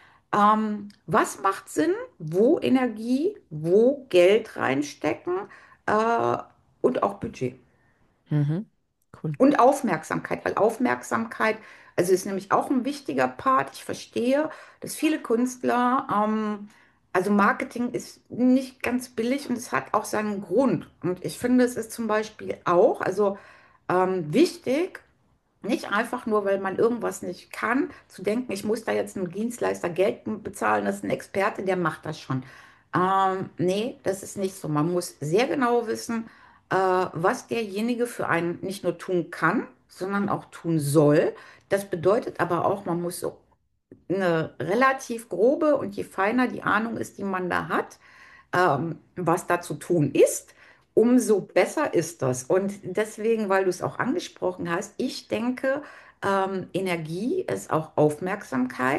ähm, was macht Sinn? Wo Energie, wo Geld reinstecken äh, und auch Budget. Mhm. Cool. Und Aufmerksamkeit, weil Aufmerksamkeit, also ist nämlich auch ein wichtiger Part. Ich verstehe, dass viele Künstler, ähm, also Marketing ist nicht ganz billig und es hat auch seinen Grund. Und ich finde, es ist zum Beispiel auch, also ähm, wichtig, nicht einfach nur, weil man irgendwas nicht kann, zu denken, ich muss da jetzt einem Dienstleister Geld bezahlen, das ist ein Experte, der macht das schon. Ähm, nee, das ist nicht so. Man muss sehr genau wissen, äh, was derjenige für einen nicht nur tun kann, sondern auch tun soll. Das bedeutet aber auch, man muss so eine relativ grobe und je feiner die Ahnung ist, die man da hat, ähm, was da zu tun ist, umso besser ist das. Und deswegen, weil du es auch angesprochen hast, ich denke, ähm, Energie ist auch Aufmerksamkeit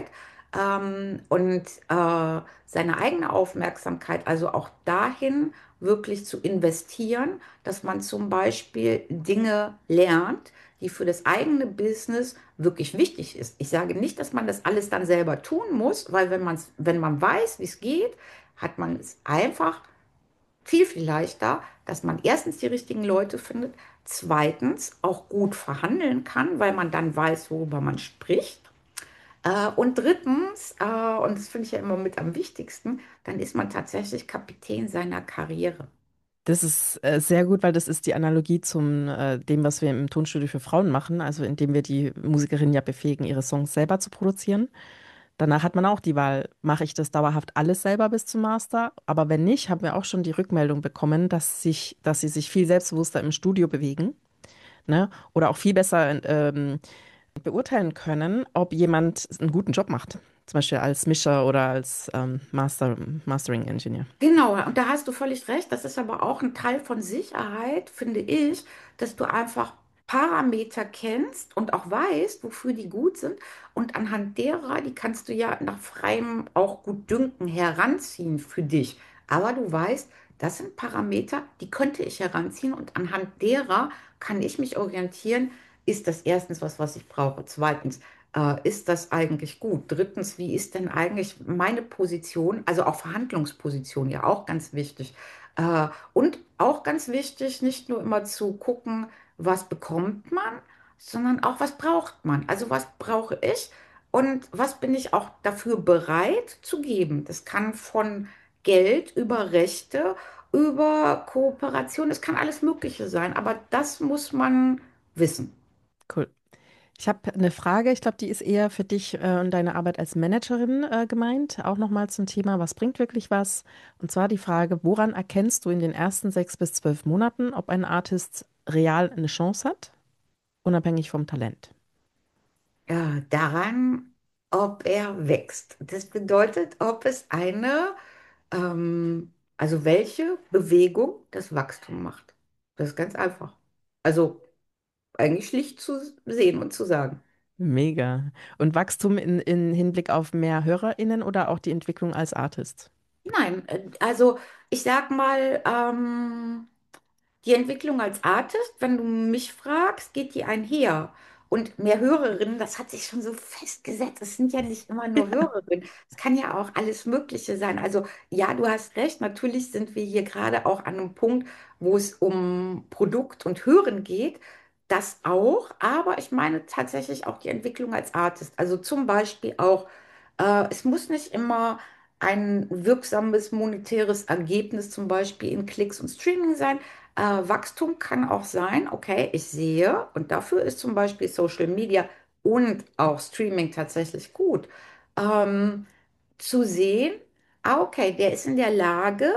ähm, und äh, seine eigene Aufmerksamkeit, also auch dahin wirklich zu investieren, dass man zum Beispiel Dinge lernt, die für das eigene Business wirklich wichtig ist. Ich sage nicht, dass man das alles dann selber tun muss, weil wenn man wenn man weiß, wie es geht, hat man es einfach viel, viel leichter, dass man erstens die richtigen Leute findet, zweitens auch gut verhandeln kann, weil man dann weiß, worüber man spricht. Äh, und drittens, äh, und das finde ich ja immer mit am wichtigsten, dann ist man tatsächlich Kapitän seiner Karriere. Das ist äh, sehr gut, weil das ist die Analogie zum äh, dem, was wir im Tonstudio für Frauen machen, also indem wir die Musikerinnen ja befähigen, ihre Songs selber zu produzieren. Danach hat man auch die Wahl, mache ich das dauerhaft alles selber bis zum Master? Aber wenn nicht, haben wir auch schon die Rückmeldung bekommen, dass sich, dass sie sich viel selbstbewusster im Studio bewegen, ne? Oder auch viel besser ähm, beurteilen können, ob jemand einen guten Job macht. Zum Beispiel als Mischer oder als ähm, Master, Mastering Engineer. Genau, und da hast du völlig recht. Das ist aber auch ein Teil von Sicherheit, finde ich, dass du einfach Parameter kennst und auch weißt, wofür die gut sind. Und anhand derer, die kannst du ja nach freiem, auch gut Dünken heranziehen für dich. Aber du weißt, das sind Parameter, die könnte ich heranziehen und anhand derer kann ich mich orientieren. Ist das erstens was, was ich brauche? Zweitens, äh, ist das eigentlich gut? Drittens, wie ist denn eigentlich meine Position, also auch Verhandlungsposition, ja auch ganz wichtig. Äh, und auch ganz wichtig, nicht nur immer zu gucken, was bekommt man, sondern auch, was braucht man? Also was brauche ich und was bin ich auch dafür bereit zu geben? Das kann von Geld über Rechte, über Kooperation, es kann alles Mögliche sein, aber das muss man wissen. Cool. Ich habe eine Frage, ich glaube, die ist eher für dich äh, und deine Arbeit als Managerin äh, gemeint. Auch nochmal zum Thema, was bringt wirklich was? Und zwar die Frage, woran erkennst du in den ersten sechs bis zwölf Monaten, ob ein Artist real eine Chance hat, unabhängig vom Talent? Ja, daran, ob er wächst. Das bedeutet, ob es eine, ähm, also welche Bewegung das Wachstum macht. Das ist ganz einfach. Also eigentlich schlicht zu sehen und zu sagen. Mega. Und Wachstum in, in Hinblick auf mehr HörerInnen oder auch die Entwicklung als Artist? Nein, äh, also ich sag mal, ähm, die Entwicklung als Artist, wenn du mich fragst, geht die einher. Und mehr Hörerinnen, das hat sich schon so festgesetzt. Es sind ja nicht immer nur Hörerinnen. Es kann ja auch alles Mögliche sein. Also ja, du hast recht. Natürlich sind wir hier gerade auch an einem Punkt, wo es um Produkt und Hören geht. Das auch. Aber ich meine tatsächlich auch die Entwicklung als Artist. Also zum Beispiel auch, äh, es muss nicht immer ein wirksames monetäres Ergebnis, zum Beispiel in Klicks und Streaming sein. Äh, Wachstum kann auch sein, okay, ich sehe, und dafür ist zum Beispiel Social Media und auch Streaming tatsächlich gut, ähm, zu sehen, ah, okay, der ist in der Lage,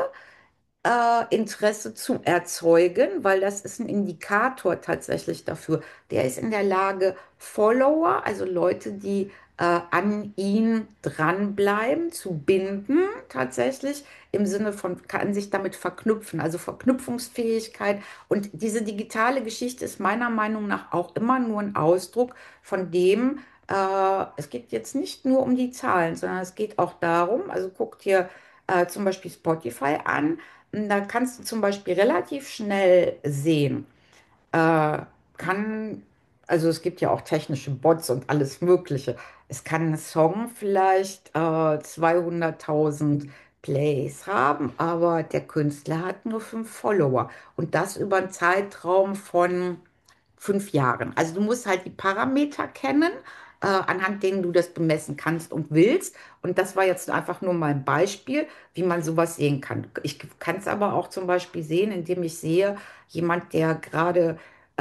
äh, Interesse zu erzeugen, weil das ist ein Indikator tatsächlich dafür. Der ist in der Lage, Follower, also Leute, die äh, an ihn dranbleiben, zu binden, tatsächlich im Sinne von, kann sich damit verknüpfen, also Verknüpfungsfähigkeit. Und diese digitale Geschichte ist meiner Meinung nach auch immer nur ein Ausdruck von dem, äh, es geht jetzt nicht nur um die Zahlen, sondern es geht auch darum, also guckt dir äh, zum Beispiel Spotify an, da kannst du zum Beispiel relativ schnell sehen, äh, kann, also es gibt ja auch technische Bots und alles Mögliche. Es kann ein Song vielleicht äh, zweihunderttausend Plays haben, aber der Künstler hat nur fünf Follower. Und das über einen Zeitraum von fünf Jahren. Also du musst halt die Parameter kennen, äh, anhand denen du das bemessen kannst und willst. Und das war jetzt einfach nur mal ein Beispiel, wie man sowas sehen kann. Ich kann es aber auch zum Beispiel sehen, indem ich sehe, jemand, der gerade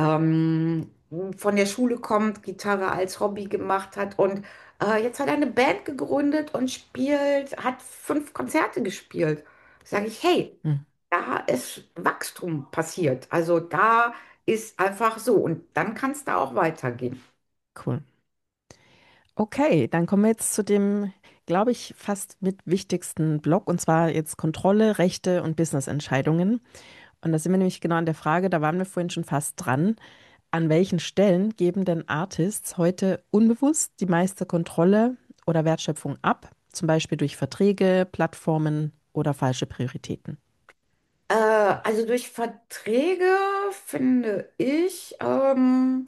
ähm, von der Schule kommt, Gitarre als Hobby gemacht hat und äh, jetzt hat er eine Band gegründet und spielt, hat fünf Konzerte gespielt. Sage ich, hey, Hm, da ist Wachstum passiert. Also da ist einfach so. Und dann kann es da auch weitergehen. cool. Okay, dann kommen wir jetzt zu dem, glaube ich, fast mit wichtigsten Block, und zwar jetzt Kontrolle, Rechte und Business-Entscheidungen. Und da sind wir nämlich genau an der Frage, da waren wir vorhin schon fast dran. An welchen Stellen geben denn Artists heute unbewusst die meiste Kontrolle oder Wertschöpfung ab? Zum Beispiel durch Verträge, Plattformen oder falsche Prioritäten? Äh, also durch Verträge finde ich, ähm,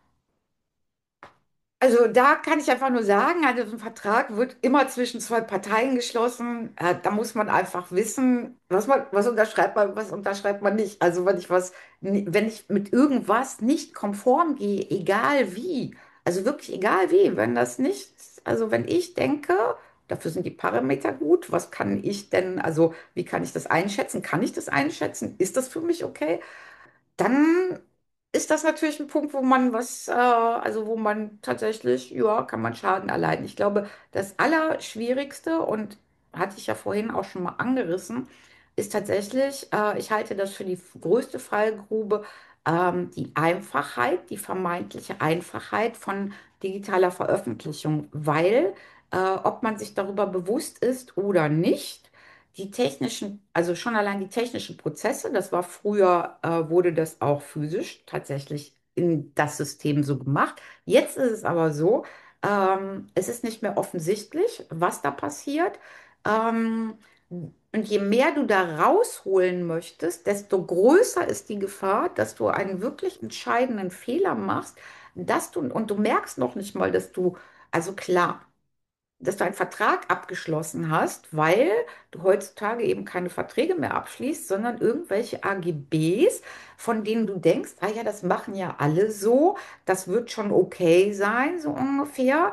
also da kann ich einfach nur sagen, also so ein Vertrag wird immer zwischen zwei Parteien geschlossen. Äh, da muss man einfach wissen, was man, was unterschreibt man, was unterschreibt man nicht. Also wenn ich was, ni- wenn ich mit irgendwas nicht konform gehe, egal wie, also wirklich egal wie, wenn das nicht, also wenn ich denke, dafür sind die Parameter gut, was kann ich denn, also wie kann ich das einschätzen? Kann ich das einschätzen? Ist das für mich okay? Dann ist das natürlich ein Punkt, wo man was, äh, also wo man tatsächlich, ja, kann man Schaden erleiden. Ich glaube, das Allerschwierigste, und hatte ich ja vorhin auch schon mal angerissen, ist tatsächlich, äh, ich halte das für die größte Fallgrube, ähm, die Einfachheit, die vermeintliche Einfachheit von digitaler Veröffentlichung, weil, äh, ob man sich darüber bewusst ist oder nicht, die technischen, also schon allein die technischen Prozesse, das war früher, äh, wurde das auch physisch tatsächlich in das System so gemacht. Jetzt ist es aber so, ähm, es ist nicht mehr offensichtlich, was da passiert. Ähm, und je mehr du da rausholen möchtest, desto größer ist die Gefahr, dass du einen wirklich entscheidenden Fehler machst, dass du, und du merkst noch nicht mal, dass du, also klar, dass du einen Vertrag abgeschlossen hast, weil du heutzutage eben keine Verträge mehr abschließt, sondern irgendwelche A G Bs, von denen du denkst, ah ja, das machen ja alle so, das wird schon okay sein, so ungefähr.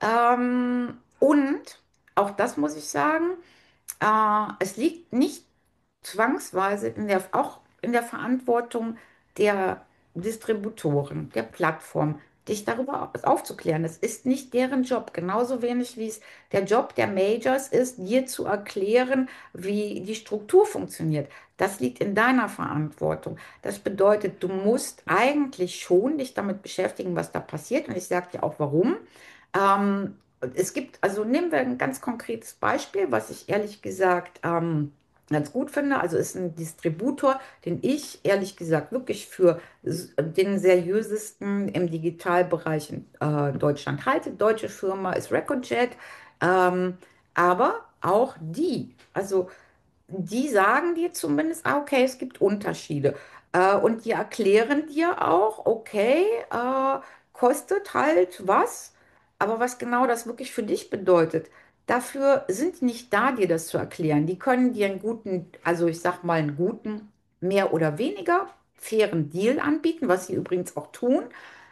Ähm, und auch das muss ich sagen, äh, es liegt nicht zwangsweise in der, auch in der Verantwortung der Distributoren, der Plattform, dich darüber aufzuklären. Es ist nicht deren Job, genauso wenig wie es der Job der Majors ist, dir zu erklären, wie die Struktur funktioniert. Das liegt in deiner Verantwortung. Das bedeutet, du musst eigentlich schon dich damit beschäftigen, was da passiert. Und ich sage dir auch warum. Ähm, Es gibt, also nehmen wir ein ganz konkretes Beispiel, was ich ehrlich gesagt ähm, ganz gut finde. Also ist ein Distributor, den ich ehrlich gesagt wirklich für s- den seriösesten im Digitalbereich in äh, Deutschland halte. Deutsche Firma ist Recordjet, ähm, aber auch die, also die sagen dir zumindest, ah, okay, es gibt Unterschiede. Äh, und die erklären dir auch, okay, äh, kostet halt was, aber was genau das wirklich für dich bedeutet, dafür sind die nicht da, dir das zu erklären. Die können dir einen guten, also ich sag mal einen guten, mehr oder weniger fairen Deal anbieten, was sie übrigens auch tun.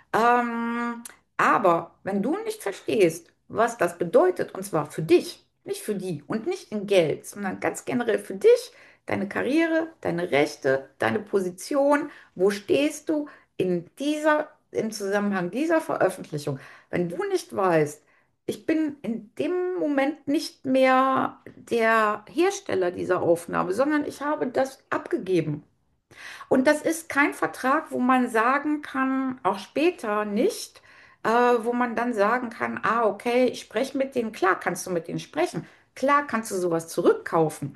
Ähm, aber wenn du nicht verstehst, was das bedeutet, und zwar für dich, nicht für die und nicht in Geld, sondern ganz generell für dich, deine Karriere, deine Rechte, deine Position, wo stehst du in dieser, im Zusammenhang dieser Veröffentlichung? Wenn du nicht weißt, ich bin in dem Moment nicht mehr der Hersteller dieser Aufnahme, sondern ich habe das abgegeben. Und das ist kein Vertrag, wo man sagen kann, auch später nicht, äh, wo man dann sagen kann, ah, okay, ich spreche mit denen. Klar kannst du mit denen sprechen. Klar kannst du sowas zurückkaufen.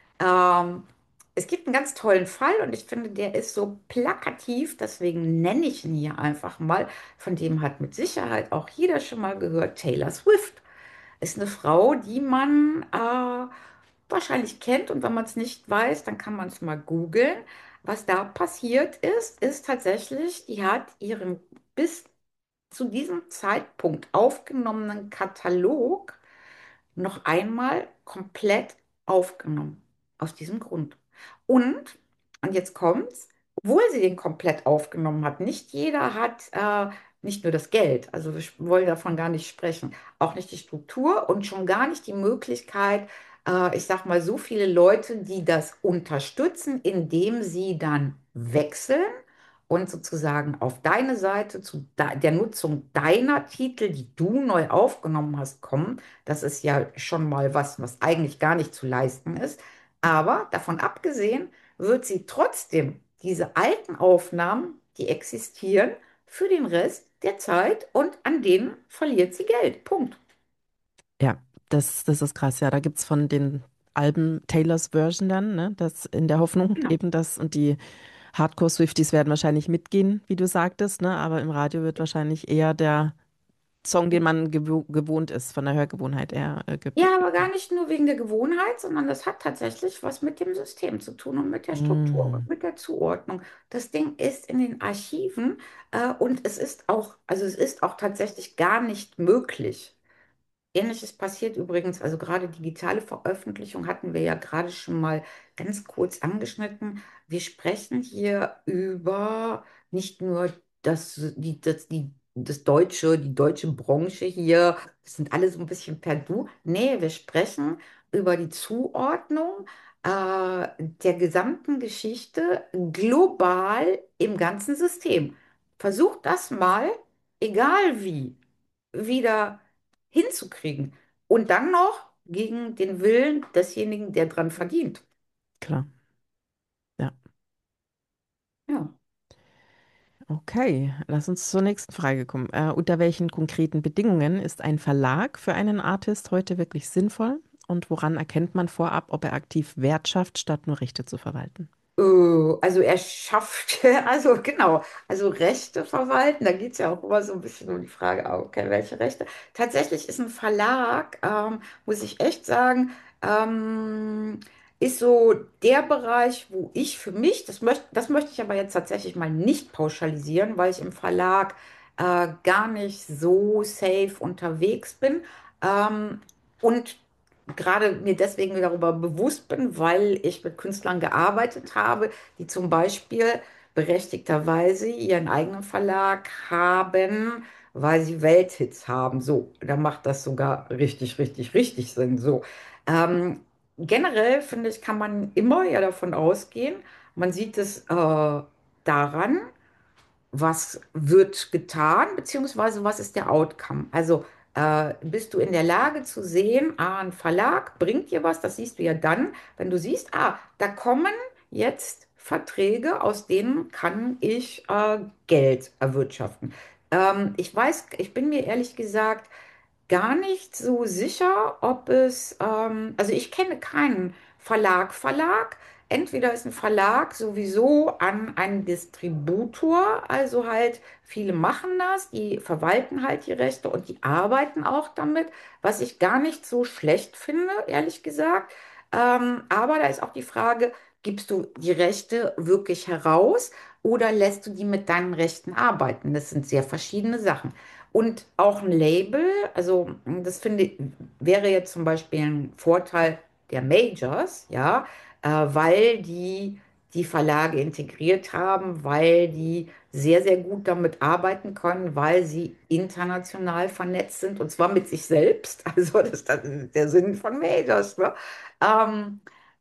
Ähm, Es gibt einen ganz tollen Fall und ich finde, der ist so plakativ, deswegen nenne ich ihn hier einfach mal. Von dem hat mit Sicherheit auch jeder schon mal gehört, Taylor Swift. Ist eine Frau, die man äh, wahrscheinlich kennt, und wenn man es nicht weiß, dann kann man es mal googeln. Was da passiert ist, ist tatsächlich, die hat ihren bis zu diesem Zeitpunkt aufgenommenen Katalog noch einmal komplett aufgenommen. Aus diesem Grund. Und, und jetzt kommt's, obwohl sie den komplett aufgenommen hat, nicht jeder hat äh, nicht nur das Geld, also wir wollen davon gar nicht sprechen, auch nicht die Struktur und schon gar nicht die Möglichkeit, äh, ich sag mal, so viele Leute, die das unterstützen, indem sie dann wechseln und sozusagen auf deine Seite zu de der Nutzung deiner Titel, die du neu aufgenommen hast, kommen. Das ist ja schon mal was, was eigentlich gar nicht zu leisten ist. Aber davon abgesehen, wird sie trotzdem diese alten Aufnahmen, die existieren, für den Rest der Zeit, und an denen verliert sie Geld. Punkt. Ja, das, das ist krass. Ja, da gibt es von den Alben Taylors Version dann, ne? Das in der Hoffnung Genau. eben das und die Hardcore-Swifties werden wahrscheinlich mitgehen, wie du sagtest, ne? Aber im Radio wird wahrscheinlich eher der Song, den man gewo gewohnt ist, von der Hörgewohnheit eher äh, ge Ja, aber gar nicht nur wegen der Gewohnheit, sondern das hat tatsächlich was mit dem System zu tun und mit der Struktur Mm. und mit der Zuordnung. Das Ding ist in den Archiven, äh, und es ist auch, also es ist auch tatsächlich gar nicht möglich. Ähnliches passiert übrigens, also gerade digitale Veröffentlichung hatten wir ja gerade schon mal ganz kurz angeschnitten. Wir sprechen hier über nicht nur das, die, das, die, das Deutsche, die deutsche Branche hier, das sind alle so ein bisschen per Du. Nee, wir sprechen über die Zuordnung äh, der gesamten Geschichte global im ganzen System. versuch das mal, egal wie, wieder hinzukriegen. Und dann noch gegen den Willen desjenigen, der dran verdient. Klar. Ja. Ja. Okay, lass uns zur nächsten Frage kommen. Äh, unter welchen konkreten Bedingungen ist ein Verlag für einen Artist heute wirklich sinnvoll? Und woran erkennt man vorab, ob er aktiv Wert schafft, statt nur Rechte zu verwalten? Äh, Also er schafft, also genau, also Rechte verwalten, da geht es ja auch immer so ein bisschen um die Frage, ah, okay, welche Rechte? Tatsächlich ist ein Verlag, ähm, muss ich echt sagen, ähm, ist so der Bereich, wo ich für mich, das möchte, das möchte ich aber jetzt tatsächlich mal nicht pauschalisieren, weil ich im Verlag äh, gar nicht so safe unterwegs bin. Ähm, und gerade mir deswegen darüber bewusst bin, weil ich mit Künstlern gearbeitet habe, die zum Beispiel berechtigterweise ihren eigenen Verlag haben, weil sie Welthits haben. So, da macht das sogar richtig, richtig, richtig Sinn. So, ähm, generell finde ich, kann man immer ja davon ausgehen, man sieht es äh, daran, was wird getan, beziehungsweise was ist der Outcome? Also äh, bist du in der Lage zu sehen, ah, ein Verlag bringt dir was, das siehst du ja dann, wenn du siehst, ah, da kommen jetzt Verträge, aus denen kann ich äh, Geld erwirtschaften. Ähm, ich weiß, ich bin mir ehrlich gesagt gar nicht so sicher, ob es, ähm, also ich kenne keinen Verlag, Verlag. Entweder ist ein Verlag sowieso an einen Distributor, also halt viele machen das, die verwalten halt die Rechte und die arbeiten auch damit, was ich gar nicht so schlecht finde, ehrlich gesagt. Ähm, aber da ist auch die Frage, gibst du die Rechte wirklich heraus oder lässt du die mit deinen Rechten arbeiten? Das sind sehr verschiedene Sachen. Und auch ein Label, also das finde ich, wäre jetzt zum Beispiel ein Vorteil der Majors, ja, äh, weil die die Verlage integriert haben, weil die sehr, sehr gut damit arbeiten können, weil sie international vernetzt sind und zwar mit sich selbst. Also das ist dann der Sinn von Majors, ne? Ähm,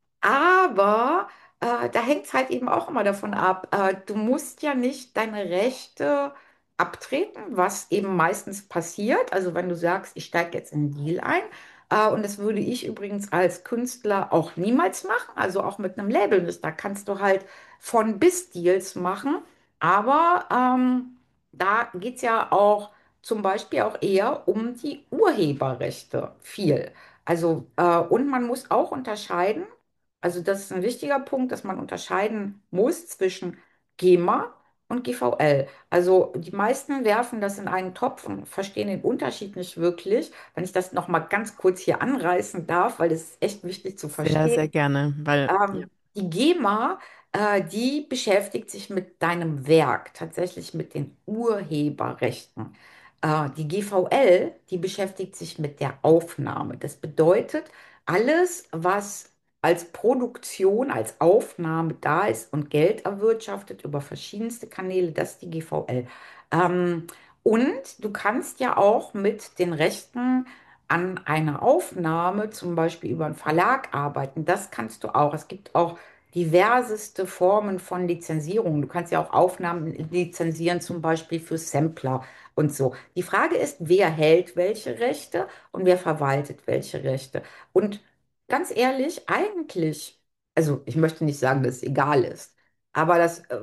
aber äh, da hängt es halt eben auch immer davon ab. Äh, du musst ja nicht deine Rechte abtreten, was eben meistens passiert. Also wenn du sagst, ich steige jetzt in einen Deal ein, äh, und das würde ich übrigens als Künstler auch niemals machen, also auch mit einem Label nicht. Da kannst du halt von bis Deals machen, aber ähm, da geht es ja auch zum Beispiel auch eher um die Urheberrechte viel. Also, äh, und man muss auch unterscheiden, also das ist ein wichtiger Punkt, dass man unterscheiden muss zwischen GEMA und G V L. Also die meisten werfen das in einen Topf und verstehen den Unterschied nicht wirklich. Wenn ich das noch mal ganz kurz hier anreißen darf, weil das ist echt wichtig zu Sehr, sehr verstehen. gerne, weil ja, Ähm, die GEMA, äh, die beschäftigt sich mit deinem Werk, tatsächlich mit den Urheberrechten. Äh, die G V L, die beschäftigt sich mit der Aufnahme. Das bedeutet, alles, was als Produktion, als Aufnahme da ist und Geld erwirtschaftet über verschiedenste Kanäle, das ist die G V L. Ähm, und du kannst ja auch mit den Rechten an einer Aufnahme, zum Beispiel über einen Verlag arbeiten. Das kannst du auch. Es gibt auch diverseste Formen von Lizenzierung. Du kannst ja auch Aufnahmen lizenzieren, zum Beispiel für Sampler und so. Die Frage ist, wer hält welche Rechte und wer verwaltet welche Rechte. Und ganz ehrlich, eigentlich, also ich möchte nicht sagen, dass es egal ist, aber das äh,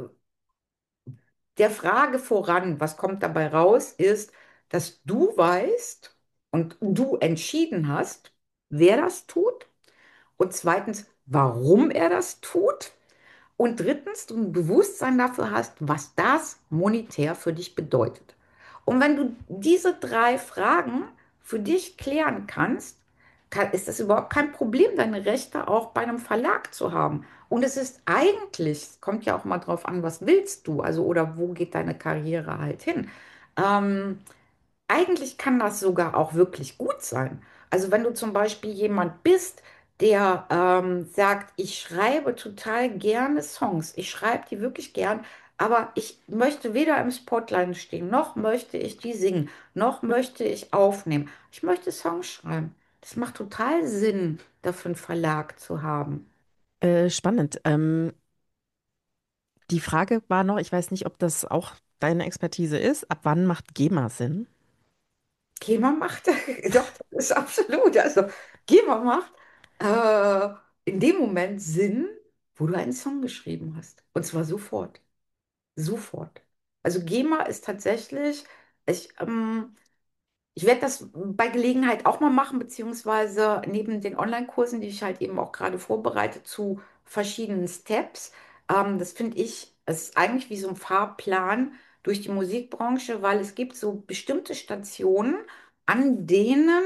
der Frage voran, was kommt dabei raus, ist, dass du weißt und du entschieden hast, wer das tut. Und zweitens, warum er das tut. Und drittens, du ein Bewusstsein dafür hast, was das monetär für dich bedeutet. Und wenn du diese drei Fragen für dich klären kannst, kann, ist es überhaupt kein Problem, deine Rechte auch bei einem Verlag zu haben. Und es ist eigentlich, es kommt ja auch mal drauf an, was willst du, also oder wo geht deine Karriere halt hin. Ähm, Eigentlich kann das sogar auch wirklich gut sein. Also wenn du zum Beispiel jemand bist, der ähm, sagt, ich schreibe total gerne Songs, ich schreibe die wirklich gern, aber ich möchte weder im Spotlight stehen, noch möchte ich die singen, noch möchte ich aufnehmen. Ich möchte Songs schreiben. Das macht total Sinn, dafür einen Verlag zu haben. äh, spannend. Ähm, die Frage war noch, ich weiß nicht, ob das auch deine Expertise ist, ab wann macht GEMA Sinn? GEMA macht, doch, das ist absolut. Also GEMA macht äh, in dem Moment Sinn, wo du einen Song geschrieben hast. Und zwar sofort. Sofort. Also GEMA ist tatsächlich, ich, ähm, ich werde das bei Gelegenheit auch mal machen, beziehungsweise neben den Online-Kursen, die ich halt eben auch gerade vorbereite zu verschiedenen Steps. Ähm, das finde ich, es ist eigentlich wie so ein Fahrplan durch die Musikbranche, weil es gibt so bestimmte Stationen, an denen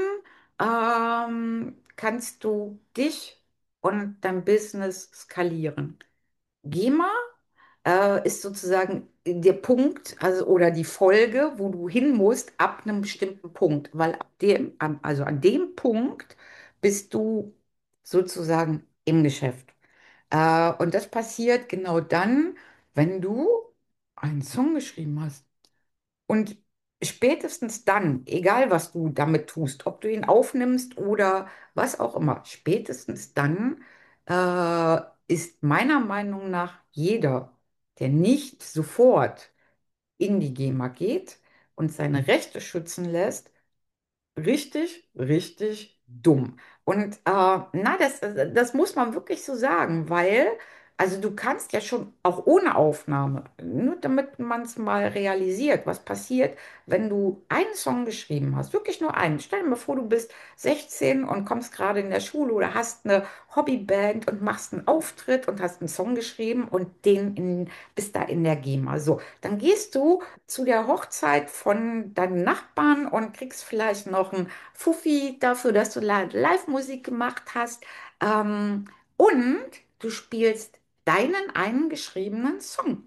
ähm, kannst du dich und dein Business skalieren. GEMA äh, ist sozusagen der Punkt, also oder die Folge, wo du hin musst ab einem bestimmten Punkt, weil ab dem, am- also an dem Punkt bist du sozusagen im Geschäft. Äh, und das passiert genau dann, wenn du einen Song geschrieben hast. Und spätestens dann, egal was du damit tust, ob du ihn aufnimmst oder was auch immer, spätestens dann äh, ist meiner Meinung nach jeder, der nicht sofort in die GEMA geht und seine Rechte schützen lässt, richtig, richtig dumm. Und äh, na, das, das muss man wirklich so sagen, weil, also du kannst ja schon auch ohne Aufnahme, nur damit man es mal realisiert, was passiert, wenn du einen Song geschrieben hast, wirklich nur einen. Stell dir mal vor, du bist sechzehn und kommst gerade in der Schule oder hast eine Hobbyband und machst einen Auftritt und hast einen Song geschrieben und den in, bist da in der GEMA. So, dann gehst du zu der Hochzeit von deinem Nachbarn und kriegst vielleicht noch ein Fuffi dafür, dass du Li- Live-Musik gemacht hast. Ähm, und du spielst deinen einen geschriebenen Song.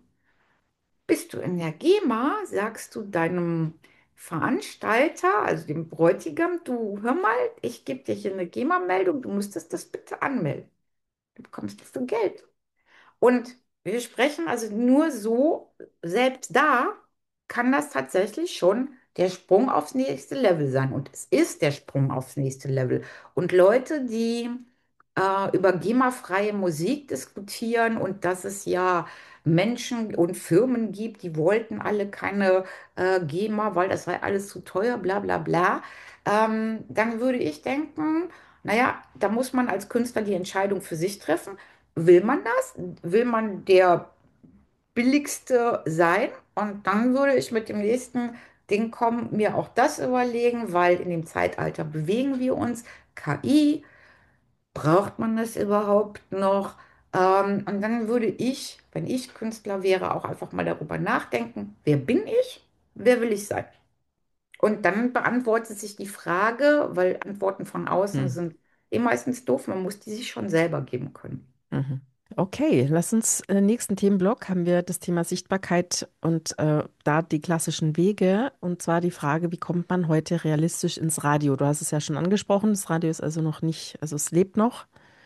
Bist du in der GEMA, sagst du deinem Veranstalter, also dem Bräutigam, du hör mal, ich gebe dir hier eine GEMA-Meldung, du müsstest das bitte anmelden. Du bekommst dafür Geld. Und wir sprechen also nur so, selbst da kann das tatsächlich schon der Sprung aufs nächste Level sein. Und es ist der Sprung aufs nächste Level. Und Leute, die äh, über GEMA-freie Musik diskutieren und dass es ja Menschen und Firmen gibt, die wollten alle keine äh, GEMA, weil das sei alles zu teuer, bla bla bla, ähm, dann würde ich denken, naja, da muss man als Künstler die Entscheidung für sich treffen. Will man das? Will man der billigste sein? Und dann würde ich mit dem nächsten Ding kommen, mir auch das überlegen, weil in dem Zeitalter bewegen wir uns. K I, braucht man das überhaupt noch? Ähm, und dann würde ich, wenn ich Künstler wäre, auch einfach mal darüber nachdenken, wer bin ich? Wer will ich sein? Und dann beantwortet sich die Frage, weil Antworten von außen Hm. sind eh meistens doof, man muss die sich schon selber geben können. Mhm. Okay, lass uns äh, nächsten Themenblock haben wir das Thema Sichtbarkeit und äh, da die klassischen Wege und zwar die Frage, wie kommt man heute realistisch ins Radio? Du hast es ja schon angesprochen, das Radio ist also noch nicht, also es lebt noch.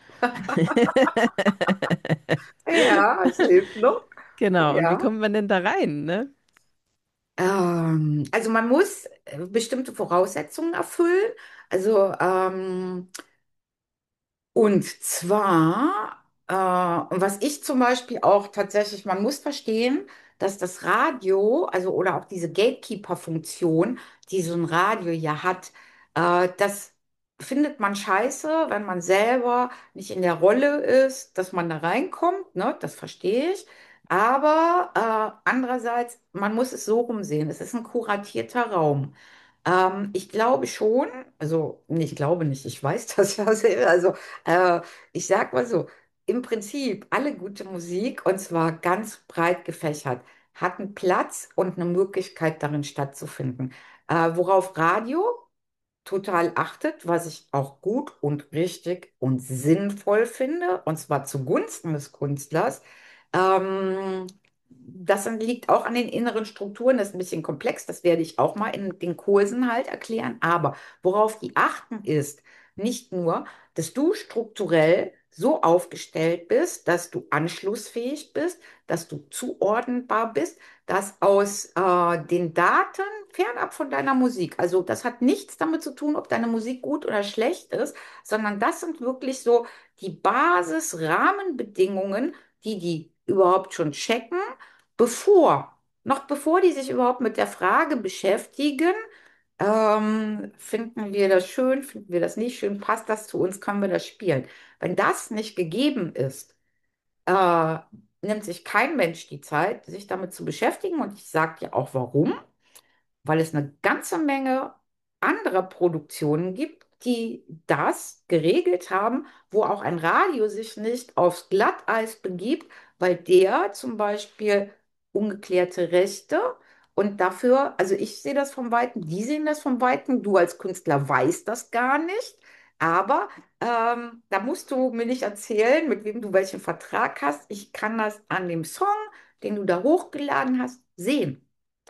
Ja, es lebt noch. Genau, und wie Ja. kommt man denn da rein, ne? Ähm, also man muss äh, bestimmte Voraussetzungen erfüllen. Also ähm, und zwar, äh, was ich zum Beispiel auch tatsächlich, man muss verstehen, dass das Radio, also oder auch diese Gatekeeper-Funktion, die so ein Radio ja hat, äh, das findet man scheiße, wenn man selber nicht in der Rolle ist, dass man da reinkommt, ne? Das verstehe ich. Aber äh, andererseits, man muss es so rumsehen. Es ist ein kuratierter Raum. Ähm, ich glaube schon, also nee, ich glaube nicht, ich weiß das ja selber. Also äh, ich sag mal so, im Prinzip alle gute Musik, und zwar ganz breit gefächert, hat einen Platz und eine Möglichkeit darin stattzufinden. Äh, worauf Radio total achtet, was ich auch gut und richtig und sinnvoll finde, und zwar zugunsten des Künstlers. Ähm, Das liegt auch an den inneren Strukturen, das ist ein bisschen komplex, das werde ich auch mal in den Kursen halt erklären. Aber worauf die achten ist, nicht nur, dass du strukturell so aufgestellt bist, dass du anschlussfähig bist, dass du zuordnenbar bist, dass aus äh, den Daten fernab von deiner Musik, also das hat nichts damit zu tun, ob deine Musik gut oder schlecht ist, sondern das sind wirklich so die Basisrahmenbedingungen, die die überhaupt schon checken, bevor. noch bevor die sich überhaupt mit der Frage beschäftigen, ähm, finden wir das schön, finden wir das nicht schön, passt das zu uns, können wir das spielen. Wenn das nicht gegeben ist, äh, nimmt sich kein Mensch die Zeit, sich damit zu beschäftigen. Und ich sage dir auch warum. Weil es eine ganze Menge anderer Produktionen gibt, die das geregelt haben, wo auch ein Radio sich nicht aufs Glatteis begibt, weil der zum Beispiel ungeklärte Rechte und dafür, also ich sehe das vom Weiten, die sehen das vom Weiten, du als Künstler weißt das gar nicht, aber ähm, da musst du mir nicht erzählen, mit wem du welchen Vertrag hast. Ich kann das an dem Song, den du da hochgeladen hast, sehen.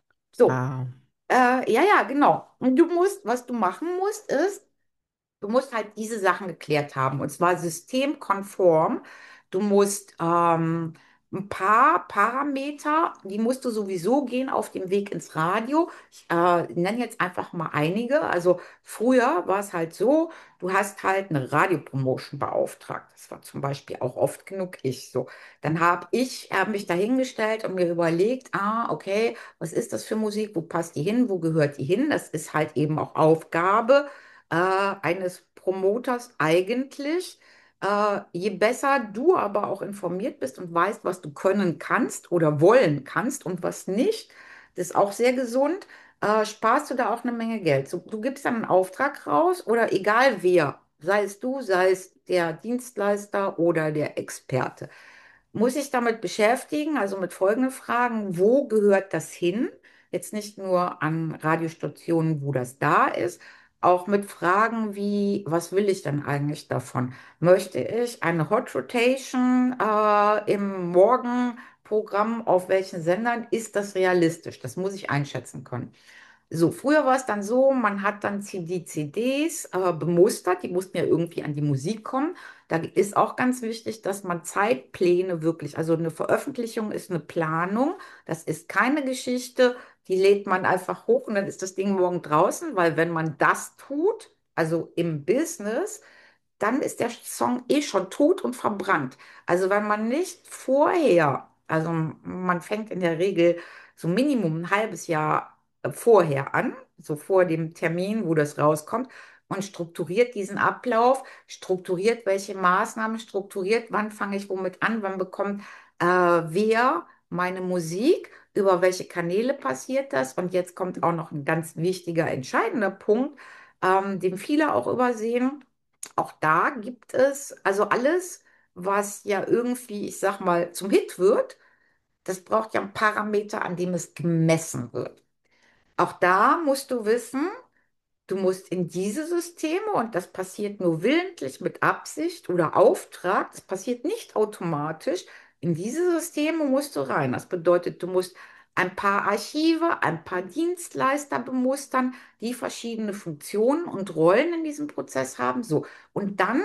So. Ah. Äh, ja, ja, genau. Und du musst, was du machen musst, ist, du musst halt diese Sachen geklärt haben, und zwar systemkonform. Du musst ähm, ein paar Parameter, die musst du sowieso gehen auf dem Weg ins Radio. Ich äh, nenne jetzt einfach mal einige. Also früher war es halt so, du hast halt eine Radiopromotion beauftragt. Das war zum Beispiel auch oft genug ich so. Dann habe ich äh, mich dahingestellt und mir überlegt, ah, okay, was ist das für Musik? Wo passt die hin? Wo gehört die hin? Das ist halt eben auch Aufgabe äh, eines Promoters eigentlich. Äh, je besser du aber auch informiert bist und weißt, was du können kannst oder wollen kannst und was nicht, das ist auch sehr gesund, äh, sparst du da auch eine Menge Geld. So, du gibst dann einen Auftrag raus oder egal wer, sei es du, sei es der Dienstleister oder der Experte, muss ich damit beschäftigen, also mit folgenden Fragen: Wo gehört das hin? Jetzt nicht nur an Radiostationen, wo das da ist, auch mit Fragen wie: Was will ich denn eigentlich davon? Möchte ich eine Hot Rotation äh, im Morgenprogramm auf welchen Sendern? Ist das realistisch? Das muss ich einschätzen können. So, früher war es dann so, man hat dann C- die C Ds äh, bemustert, die mussten ja irgendwie an die Musik kommen. Da ist auch ganz wichtig, dass man Zeitpläne wirklich, also eine Veröffentlichung ist eine Planung, das ist keine Geschichte, die lädt man einfach hoch und dann ist das Ding morgen draußen, weil wenn man das tut, also im Business, dann ist der Song eh schon tot und verbrannt. Also wenn man nicht vorher, also man fängt in der Regel so Minimum ein halbes Jahr äh, vorher an, so vor dem Termin, wo das rauskommt, und strukturiert diesen Ablauf, strukturiert welche Maßnahmen, strukturiert, wann fange ich womit an, wann bekommt äh, wer meine Musik, über welche Kanäle passiert das. Und jetzt kommt auch noch ein ganz wichtiger, entscheidender Punkt, ähm, den viele auch übersehen. Auch da gibt es, also alles, was ja irgendwie, ich sag mal, zum Hit wird, das braucht ja einen Parameter, an dem es gemessen wird. Auch da musst du wissen, du musst in diese Systeme, und das passiert nur willentlich mit Absicht oder Auftrag, das passiert nicht automatisch, in diese Systeme musst du rein. Das bedeutet, du musst ein paar Archive, ein paar Dienstleister bemustern, die verschiedene Funktionen und Rollen in diesem Prozess haben. So. Und dann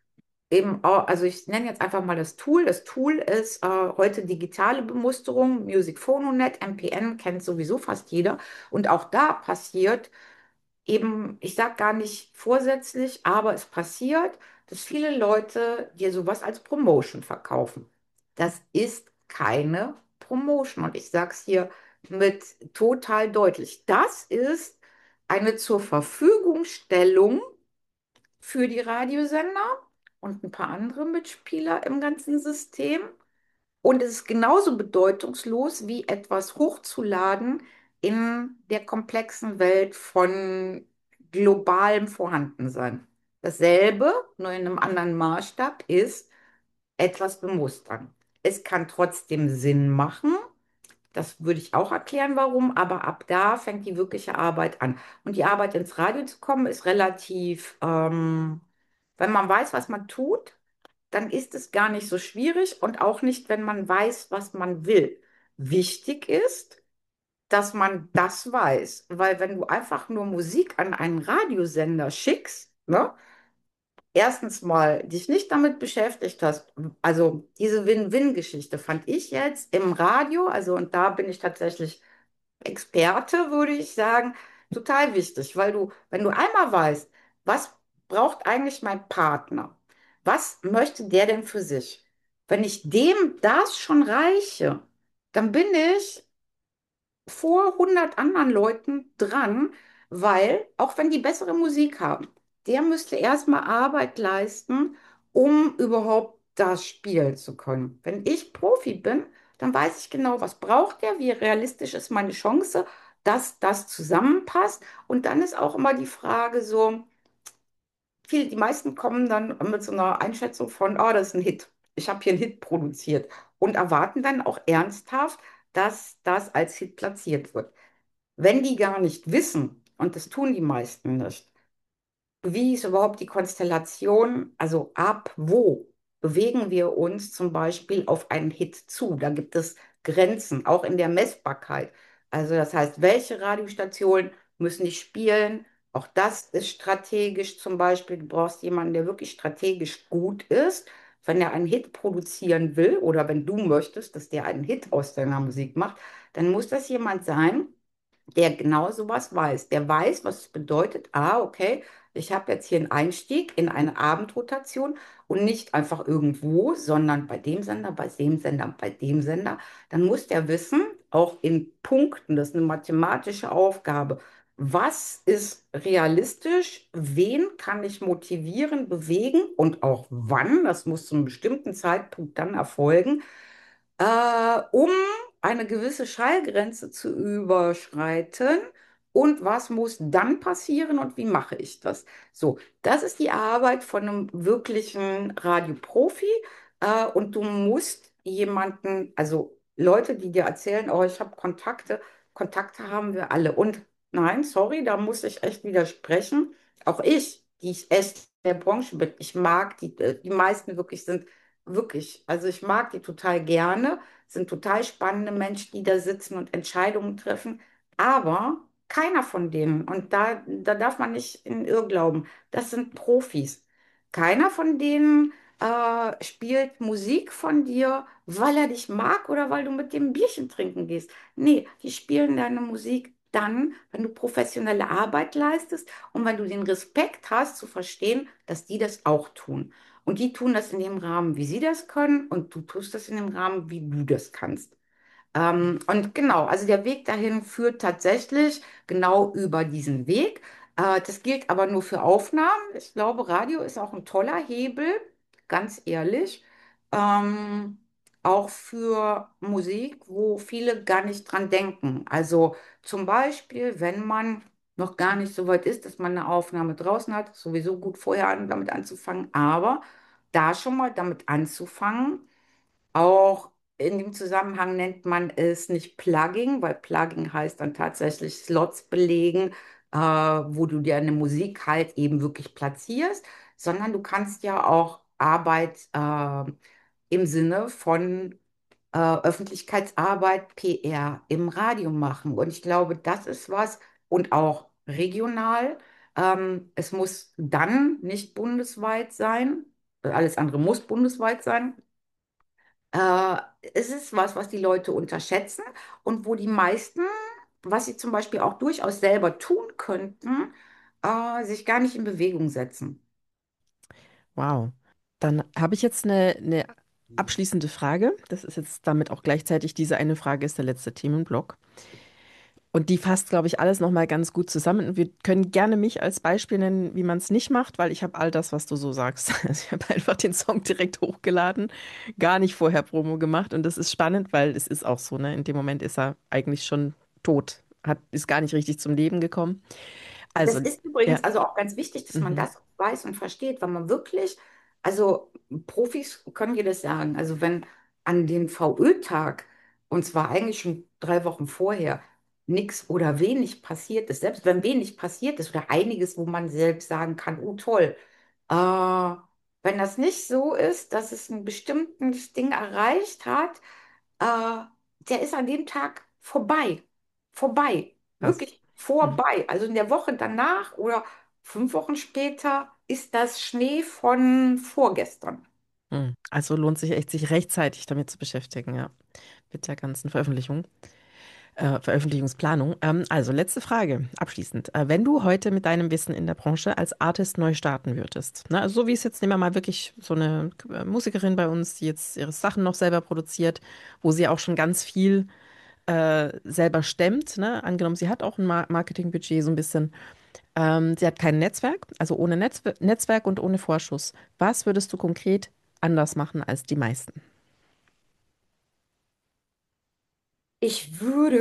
eben auch, also ich nenne jetzt einfach mal das Tool. Das Tool ist äh, heute digitale Bemusterung, Music Phononet, M P N kennt sowieso fast jeder. Und auch da passiert eben, ich sage gar nicht vorsätzlich, aber es passiert, dass viele Leute dir sowas als Promotion verkaufen. Das ist keine Promotion. Und ich sage es hier mit total deutlich. Das ist eine zur Verfügungstellung für die Radiosender und ein paar andere Mitspieler im ganzen System. Und es ist genauso bedeutungslos wie etwas hochzuladen in der komplexen Welt von globalem Vorhandensein. Dasselbe, nur in einem anderen Maßstab, ist etwas bemustern. Es kann trotzdem Sinn machen. Das würde ich auch erklären, warum, aber ab da fängt die wirkliche Arbeit an. Und die Arbeit ins Radio zu kommen, ist relativ, ähm, wenn man weiß, was man tut, dann ist es gar nicht so schwierig, und auch nicht, wenn man weiß, was man will. Wichtig ist, dass man das weiß, weil wenn du einfach nur Musik an einen Radiosender schickst, ne, erstens mal dich nicht damit beschäftigt hast, also diese Win-Win-Geschichte fand ich jetzt im Radio, also und da bin ich tatsächlich Experte, würde ich sagen, total wichtig, weil du, wenn du einmal weißt, was braucht eigentlich mein Partner? Was möchte der denn für sich? Wenn ich dem das schon reiche, dann bin ich vor hundert anderen Leuten dran, weil auch wenn die bessere Musik haben, der müsste erstmal Arbeit leisten, um überhaupt das spielen zu können. Wenn ich Profi bin, dann weiß ich genau, was braucht der, wie realistisch ist meine Chance, dass das zusammenpasst. Und dann ist auch immer die Frage so, viele, die meisten kommen dann mit so einer Einschätzung von, oh, das ist ein Hit. Ich habe hier einen Hit produziert und erwarten dann auch ernsthaft, dass das als Hit platziert wird. Wenn die gar nicht wissen, und das tun die meisten nicht, wie ist überhaupt die Konstellation? Also ab wo bewegen wir uns zum Beispiel auf einen Hit zu? Da gibt es Grenzen, auch in der Messbarkeit. Also das heißt, welche Radiostationen müssen die spielen? Auch das ist strategisch zum Beispiel. Du brauchst jemanden, der wirklich strategisch gut ist. Wenn er einen Hit produzieren will oder wenn du möchtest, dass der einen Hit aus deiner Musik macht, dann muss das jemand sein, der genau sowas weiß. Der weiß, was es bedeutet. Ah, okay, ich habe jetzt hier einen Einstieg in eine Abendrotation und nicht einfach irgendwo, sondern bei dem Sender, bei dem Sender, bei dem Sender. Dann muss der wissen, auch in Punkten, das ist eine mathematische Aufgabe. Was ist realistisch? Wen kann ich motivieren, bewegen und auch wann? Das muss zu einem bestimmten Zeitpunkt dann erfolgen, äh, um eine gewisse Schallgrenze zu überschreiten. Und was muss dann passieren und wie mache ich das? So, das ist die Arbeit von einem wirklichen Radioprofi. Äh, und du musst jemanden, also Leute, die dir erzählen, oh, ich habe Kontakte, Kontakte haben wir alle. Und nein, sorry, da muss ich echt widersprechen. Auch ich, die ich echt in der Branche bin, ich mag die, äh, die meisten wirklich sind wirklich, also ich mag die total gerne, sind total spannende Menschen, die da sitzen und Entscheidungen treffen, aber keiner von denen, und da, da darf man nicht in Irrglauben, das sind Profis. Keiner von denen äh, spielt Musik von dir, weil er dich mag oder weil du mit dem ein Bierchen trinken gehst. Nee, die spielen deine Musik dann, wenn du professionelle Arbeit leistest und wenn du den Respekt hast, zu verstehen, dass die das auch tun. Und die tun das in dem Rahmen, wie sie das können, und du tust das in dem Rahmen, wie du das kannst. Ähm, und genau, also der Weg dahin führt tatsächlich genau über diesen Weg. Äh, das gilt aber nur für Aufnahmen. Ich glaube, Radio ist auch ein toller Hebel, ganz ehrlich. Ähm, Auch für Musik, wo viele gar nicht dran denken. Also zum Beispiel, wenn man noch gar nicht so weit ist, dass man eine Aufnahme draußen hat, sowieso gut vorher an, damit anzufangen, aber da schon mal damit anzufangen, auch in dem Zusammenhang nennt man es nicht Plugging, weil Plugging heißt dann tatsächlich Slots belegen, äh, wo du dir eine Musik halt eben wirklich platzierst, sondern du kannst ja auch Arbeit äh, im Sinne von äh, Öffentlichkeitsarbeit, P R im Radio machen. Und ich glaube, das ist was, und auch regional. Ähm, es muss dann nicht bundesweit sein, alles andere muss bundesweit sein. Äh, Es ist was, was die Leute unterschätzen und wo die meisten, was sie zum Beispiel auch durchaus selber tun könnten, äh, sich gar nicht in Bewegung setzen. Wow. Dann habe ich jetzt eine, eine abschließende Frage. Das ist jetzt damit auch gleichzeitig diese eine Frage ist der letzte Themenblock. Und die fasst, glaube ich, alles nochmal ganz gut zusammen. Und wir können gerne mich als Beispiel nennen, wie man es nicht macht, weil ich habe all das, was du so sagst. Also ich habe einfach den Song direkt hochgeladen, gar nicht vorher Promo gemacht. Und das ist spannend, weil es ist auch so, ne? In dem Moment ist er eigentlich schon tot, hat, ist gar nicht richtig zum Leben gekommen. Das Also, ist ja. übrigens also auch ganz wichtig, dass man Mhm. das weiß und versteht, weil man wirklich, also Profis können dir das sagen, also wenn an dem V Ö-Tag, und zwar eigentlich schon drei Wochen vorher, nichts oder wenig passiert ist, selbst wenn wenig passiert ist oder einiges, wo man selbst sagen kann, oh toll, äh, wenn das nicht so ist, dass es ein bestimmtes Ding erreicht hat, äh, der ist an dem Tag vorbei. Vorbei. Krass. Wirklich Mhm. vorbei. Also in der Woche danach oder fünf Wochen später ist das Schnee von vorgestern. Mhm. Also lohnt sich echt, sich rechtzeitig damit zu beschäftigen, ja, mit der ganzen Veröffentlichung. Äh, Veröffentlichungsplanung. Ähm, also, letzte Frage, abschließend. Äh, wenn du heute mit deinem Wissen in der Branche als Artist neu starten würdest, ne, also so wie es jetzt, nehmen wir mal wirklich so eine äh, Musikerin bei uns, die jetzt ihre Sachen noch selber produziert, wo sie auch schon ganz viel äh, selber stemmt, ne? Angenommen, sie hat auch ein Mar Marketingbudget so ein bisschen. Ähm, sie hat kein Netzwerk, also ohne Netz Netzwerk und ohne Vorschuss. Was würdest du konkret anders machen als die meisten? Ich würde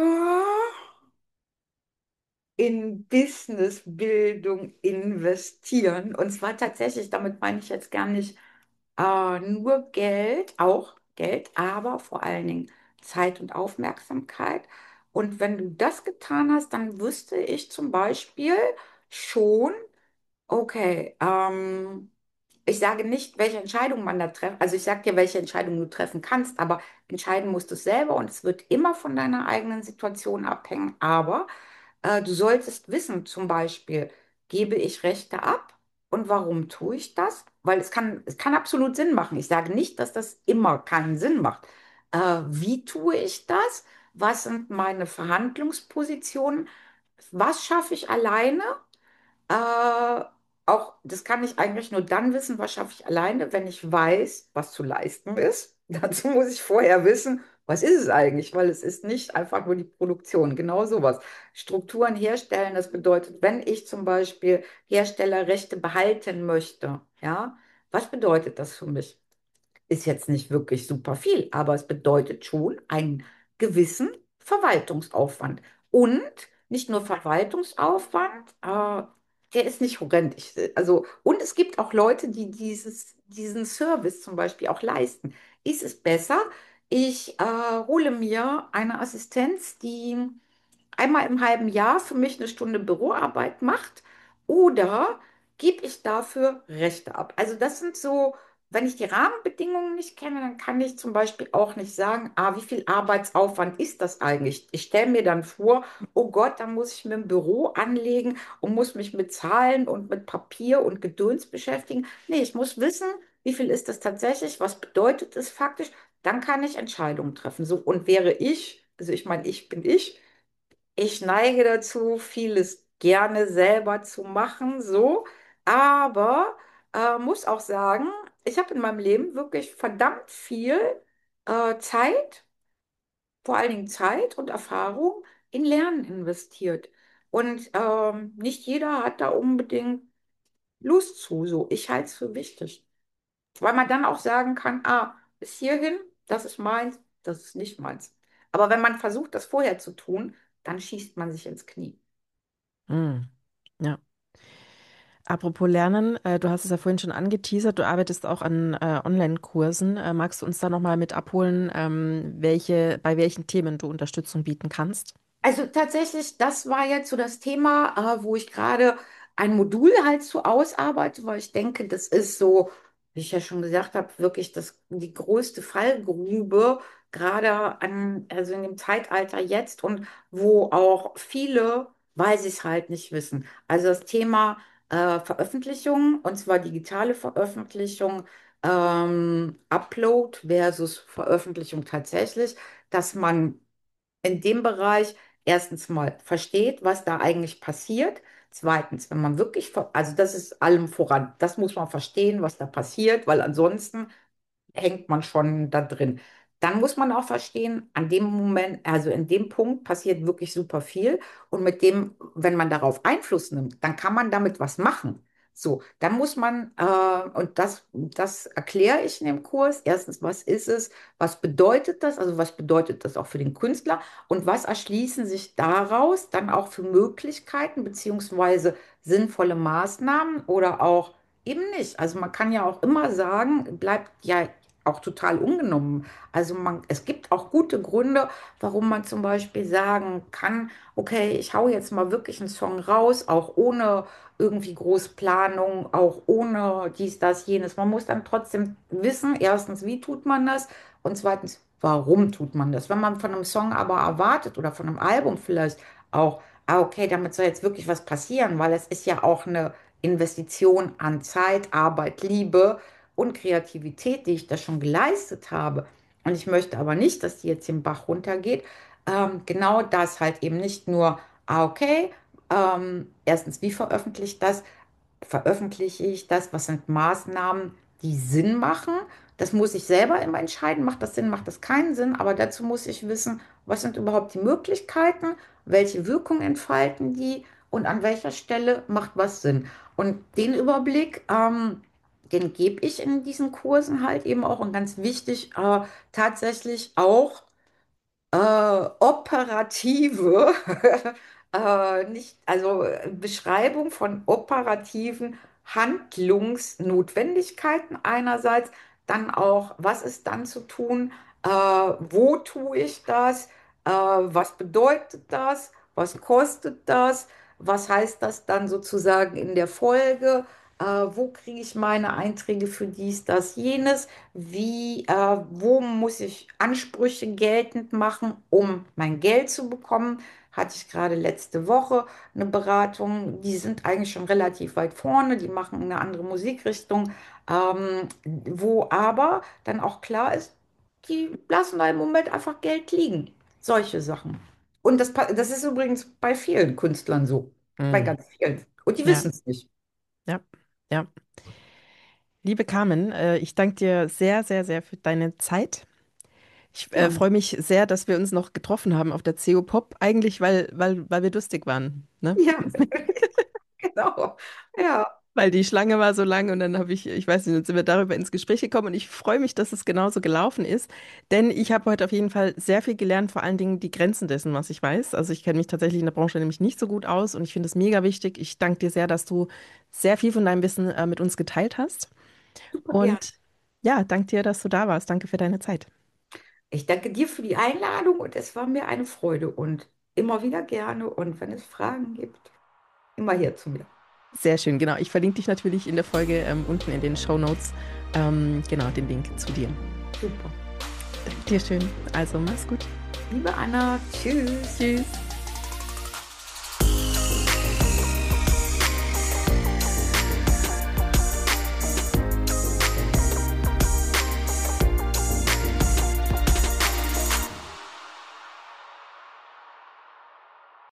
in Businessbildung investieren. Und zwar tatsächlich, damit meine ich jetzt gar nicht äh, nur Geld, auch Geld, aber vor allen Dingen Zeit und Aufmerksamkeit. Und wenn du das getan hast, dann wüsste ich zum Beispiel schon, okay, ähm, ich sage nicht, welche Entscheidung man da trifft. Also ich sage dir, welche Entscheidung du treffen kannst, aber entscheiden musst du es selber und es wird immer von deiner eigenen Situation abhängen. Aber äh, du solltest wissen, zum Beispiel, gebe ich Rechte ab und warum tue ich das? Weil es kann, es kann absolut Sinn machen. Ich sage nicht, dass das immer keinen Sinn macht. Äh, wie tue ich das? Was sind meine Verhandlungspositionen? Was schaffe ich alleine? Äh, auch das kann ich eigentlich nur dann wissen, was schaffe ich alleine, wenn ich weiß, was zu leisten ist. Dazu muss ich vorher wissen, was ist es eigentlich, weil es ist nicht einfach nur die Produktion, genau sowas. Strukturen herstellen, das bedeutet, wenn ich zum Beispiel Herstellerrechte behalten möchte, ja, was bedeutet das für mich? Ist jetzt nicht wirklich super viel, aber es bedeutet schon einen gewissen Verwaltungsaufwand. Und nicht nur Verwaltungsaufwand, äh, der ist nicht horrend. Ich, also, und es gibt auch Leute, die dieses, diesen Service zum Beispiel auch leisten. Ist es besser, ich äh, hole mir eine Assistenz, die einmal im halben Jahr für mich eine Stunde Büroarbeit macht oder gebe ich dafür Rechte ab? Also das sind so, wenn ich die Rahmenbedingungen nicht kenne, dann kann ich zum Beispiel auch nicht sagen, ah, wie viel Arbeitsaufwand ist das eigentlich? Ich stelle mir dann vor, oh Gott, dann muss ich mir ein Büro anlegen und muss mich mit Zahlen und mit Papier und Gedöns beschäftigen. Nee, ich muss wissen, wie viel ist das tatsächlich, was bedeutet es faktisch, dann kann ich Entscheidungen treffen. So, und wäre ich, also ich meine, ich bin ich, ich neige dazu, vieles gerne selber zu machen, so, aber äh, muss auch sagen, ich habe in meinem Leben wirklich verdammt viel äh, Zeit, vor allen Dingen Zeit und Erfahrung in Lernen investiert. Und ähm, nicht jeder hat da unbedingt Lust zu, so. Ich halte es für wichtig, weil man dann auch sagen kann, ah, bis hierhin, das ist meins, das ist nicht meins. Aber wenn man versucht, das vorher zu tun, dann schießt man sich ins Knie. Hm. Ja. Apropos Lernen, äh, du hast es ja vorhin schon angeteasert, du arbeitest auch an äh, Online-Kursen. Äh, magst du uns da nochmal mit abholen, ähm, welche, bei welchen Themen du Unterstützung bieten kannst? Also tatsächlich, das war jetzt so das Thema, äh, wo ich gerade ein Modul halt so ausarbeite, weil ich denke, das ist so, wie ich ja schon gesagt habe, wirklich das, die größte Fallgrube, gerade an, also in dem Zeitalter jetzt und wo auch viele, weil sie es halt nicht wissen. Also das Thema äh, Veröffentlichung, und zwar digitale Veröffentlichung, ähm, Upload versus Veröffentlichung tatsächlich, dass man in dem Bereich erstens mal versteht, was da eigentlich passiert. Zweitens, wenn man wirklich, ver- also das ist allem voran, das muss man verstehen, was da passiert, weil ansonsten hängt man schon da drin. Dann muss man auch verstehen, an dem Moment, also in dem Punkt passiert wirklich super viel und mit dem, wenn man darauf Einfluss nimmt, dann kann man damit was machen. So, dann muss man, äh, und das, das erkläre ich in dem Kurs. Erstens, was ist es? Was bedeutet das? Also, was bedeutet das auch für den Künstler? Und was erschließen sich daraus dann auch für Möglichkeiten beziehungsweise sinnvolle Maßnahmen oder auch eben nicht. Also man kann ja auch immer sagen, bleibt ja auch total ungenommen. Also man, es gibt auch gute Gründe, warum man zum Beispiel sagen kann, okay, ich hau jetzt mal wirklich einen Song raus, auch ohne irgendwie Großplanung, auch ohne dies, das, jenes. Man muss dann trotzdem wissen, erstens, wie tut man das? Und zweitens, warum tut man das? Wenn man von einem Song aber erwartet oder von einem Album vielleicht auch, ah, okay, damit soll jetzt wirklich was passieren, weil es ist ja auch eine Investition an Zeit, Arbeit, Liebe und Kreativität, die ich da schon geleistet habe. Und ich möchte aber nicht, dass die jetzt den Bach runtergeht. Ähm, genau das halt eben nicht nur, ah, okay, ähm, erstens, wie veröffentliche ich das? Veröffentliche ich das? Was sind Maßnahmen? die Sinn machen. Das muss ich selber immer entscheiden, macht das Sinn, macht das keinen Sinn, aber dazu muss ich wissen, was sind überhaupt die Möglichkeiten, welche Wirkung entfalten die und an welcher Stelle macht was Sinn. Und den Überblick, ähm, den gebe ich in diesen Kursen halt eben auch und ganz wichtig, äh, tatsächlich auch äh, operative, äh, nicht, also äh, Beschreibung von operativen Handlungsnotwendigkeiten einerseits, dann auch, was ist dann zu tun, äh, wo tue ich das, äh, was bedeutet das, was kostet das, was heißt das dann sozusagen in der Folge, äh, wo kriege ich meine Einträge für dies, das, jenes. Wie, äh, wo muss ich Ansprüche geltend machen, um mein Geld zu bekommen? Hatte ich gerade letzte Woche eine Beratung. Die sind eigentlich schon relativ weit vorne, die machen eine andere Musikrichtung, ähm, wo aber dann auch klar ist, die lassen da im Moment einfach Geld liegen. Solche Sachen. Und das, pa- das ist übrigens bei vielen Künstlern so. Bei Mm. ganz vielen. Und die Ja, wissen es nicht. ja, ja. Liebe Carmen, äh, ich danke dir sehr, sehr, sehr für deine Zeit. Ich äh, Gerne. freue mich sehr, dass wir uns noch getroffen haben auf der C O Pop, eigentlich weil, weil, weil wir durstig waren, ne? Ja, genau. Ja. Weil die Schlange war so lang und dann habe ich, ich weiß nicht, dann sind wir darüber ins Gespräch gekommen und ich freue mich, dass es genauso gelaufen ist, denn ich habe heute auf jeden Fall sehr viel gelernt, vor allen Dingen die Grenzen dessen, was ich weiß. Also ich kenne mich tatsächlich in der Branche nämlich nicht so gut aus und ich finde es mega wichtig. Ich danke dir sehr, dass du sehr viel von deinem Wissen äh, mit uns geteilt hast Super gern. und ja, danke dir, dass du da warst. Danke für deine Zeit. Ich danke dir für die Einladung und es war mir eine Freude und immer wieder gerne. Und wenn es Fragen gibt, immer hier zu mir. Sehr schön, genau. Ich verlinke dich natürlich in der Folge ähm, unten in den Show Notes, ähm, genau, den Link zu dir. Super. Dir schön. Also mach's gut. Liebe Anna, tschüss. Tschüss.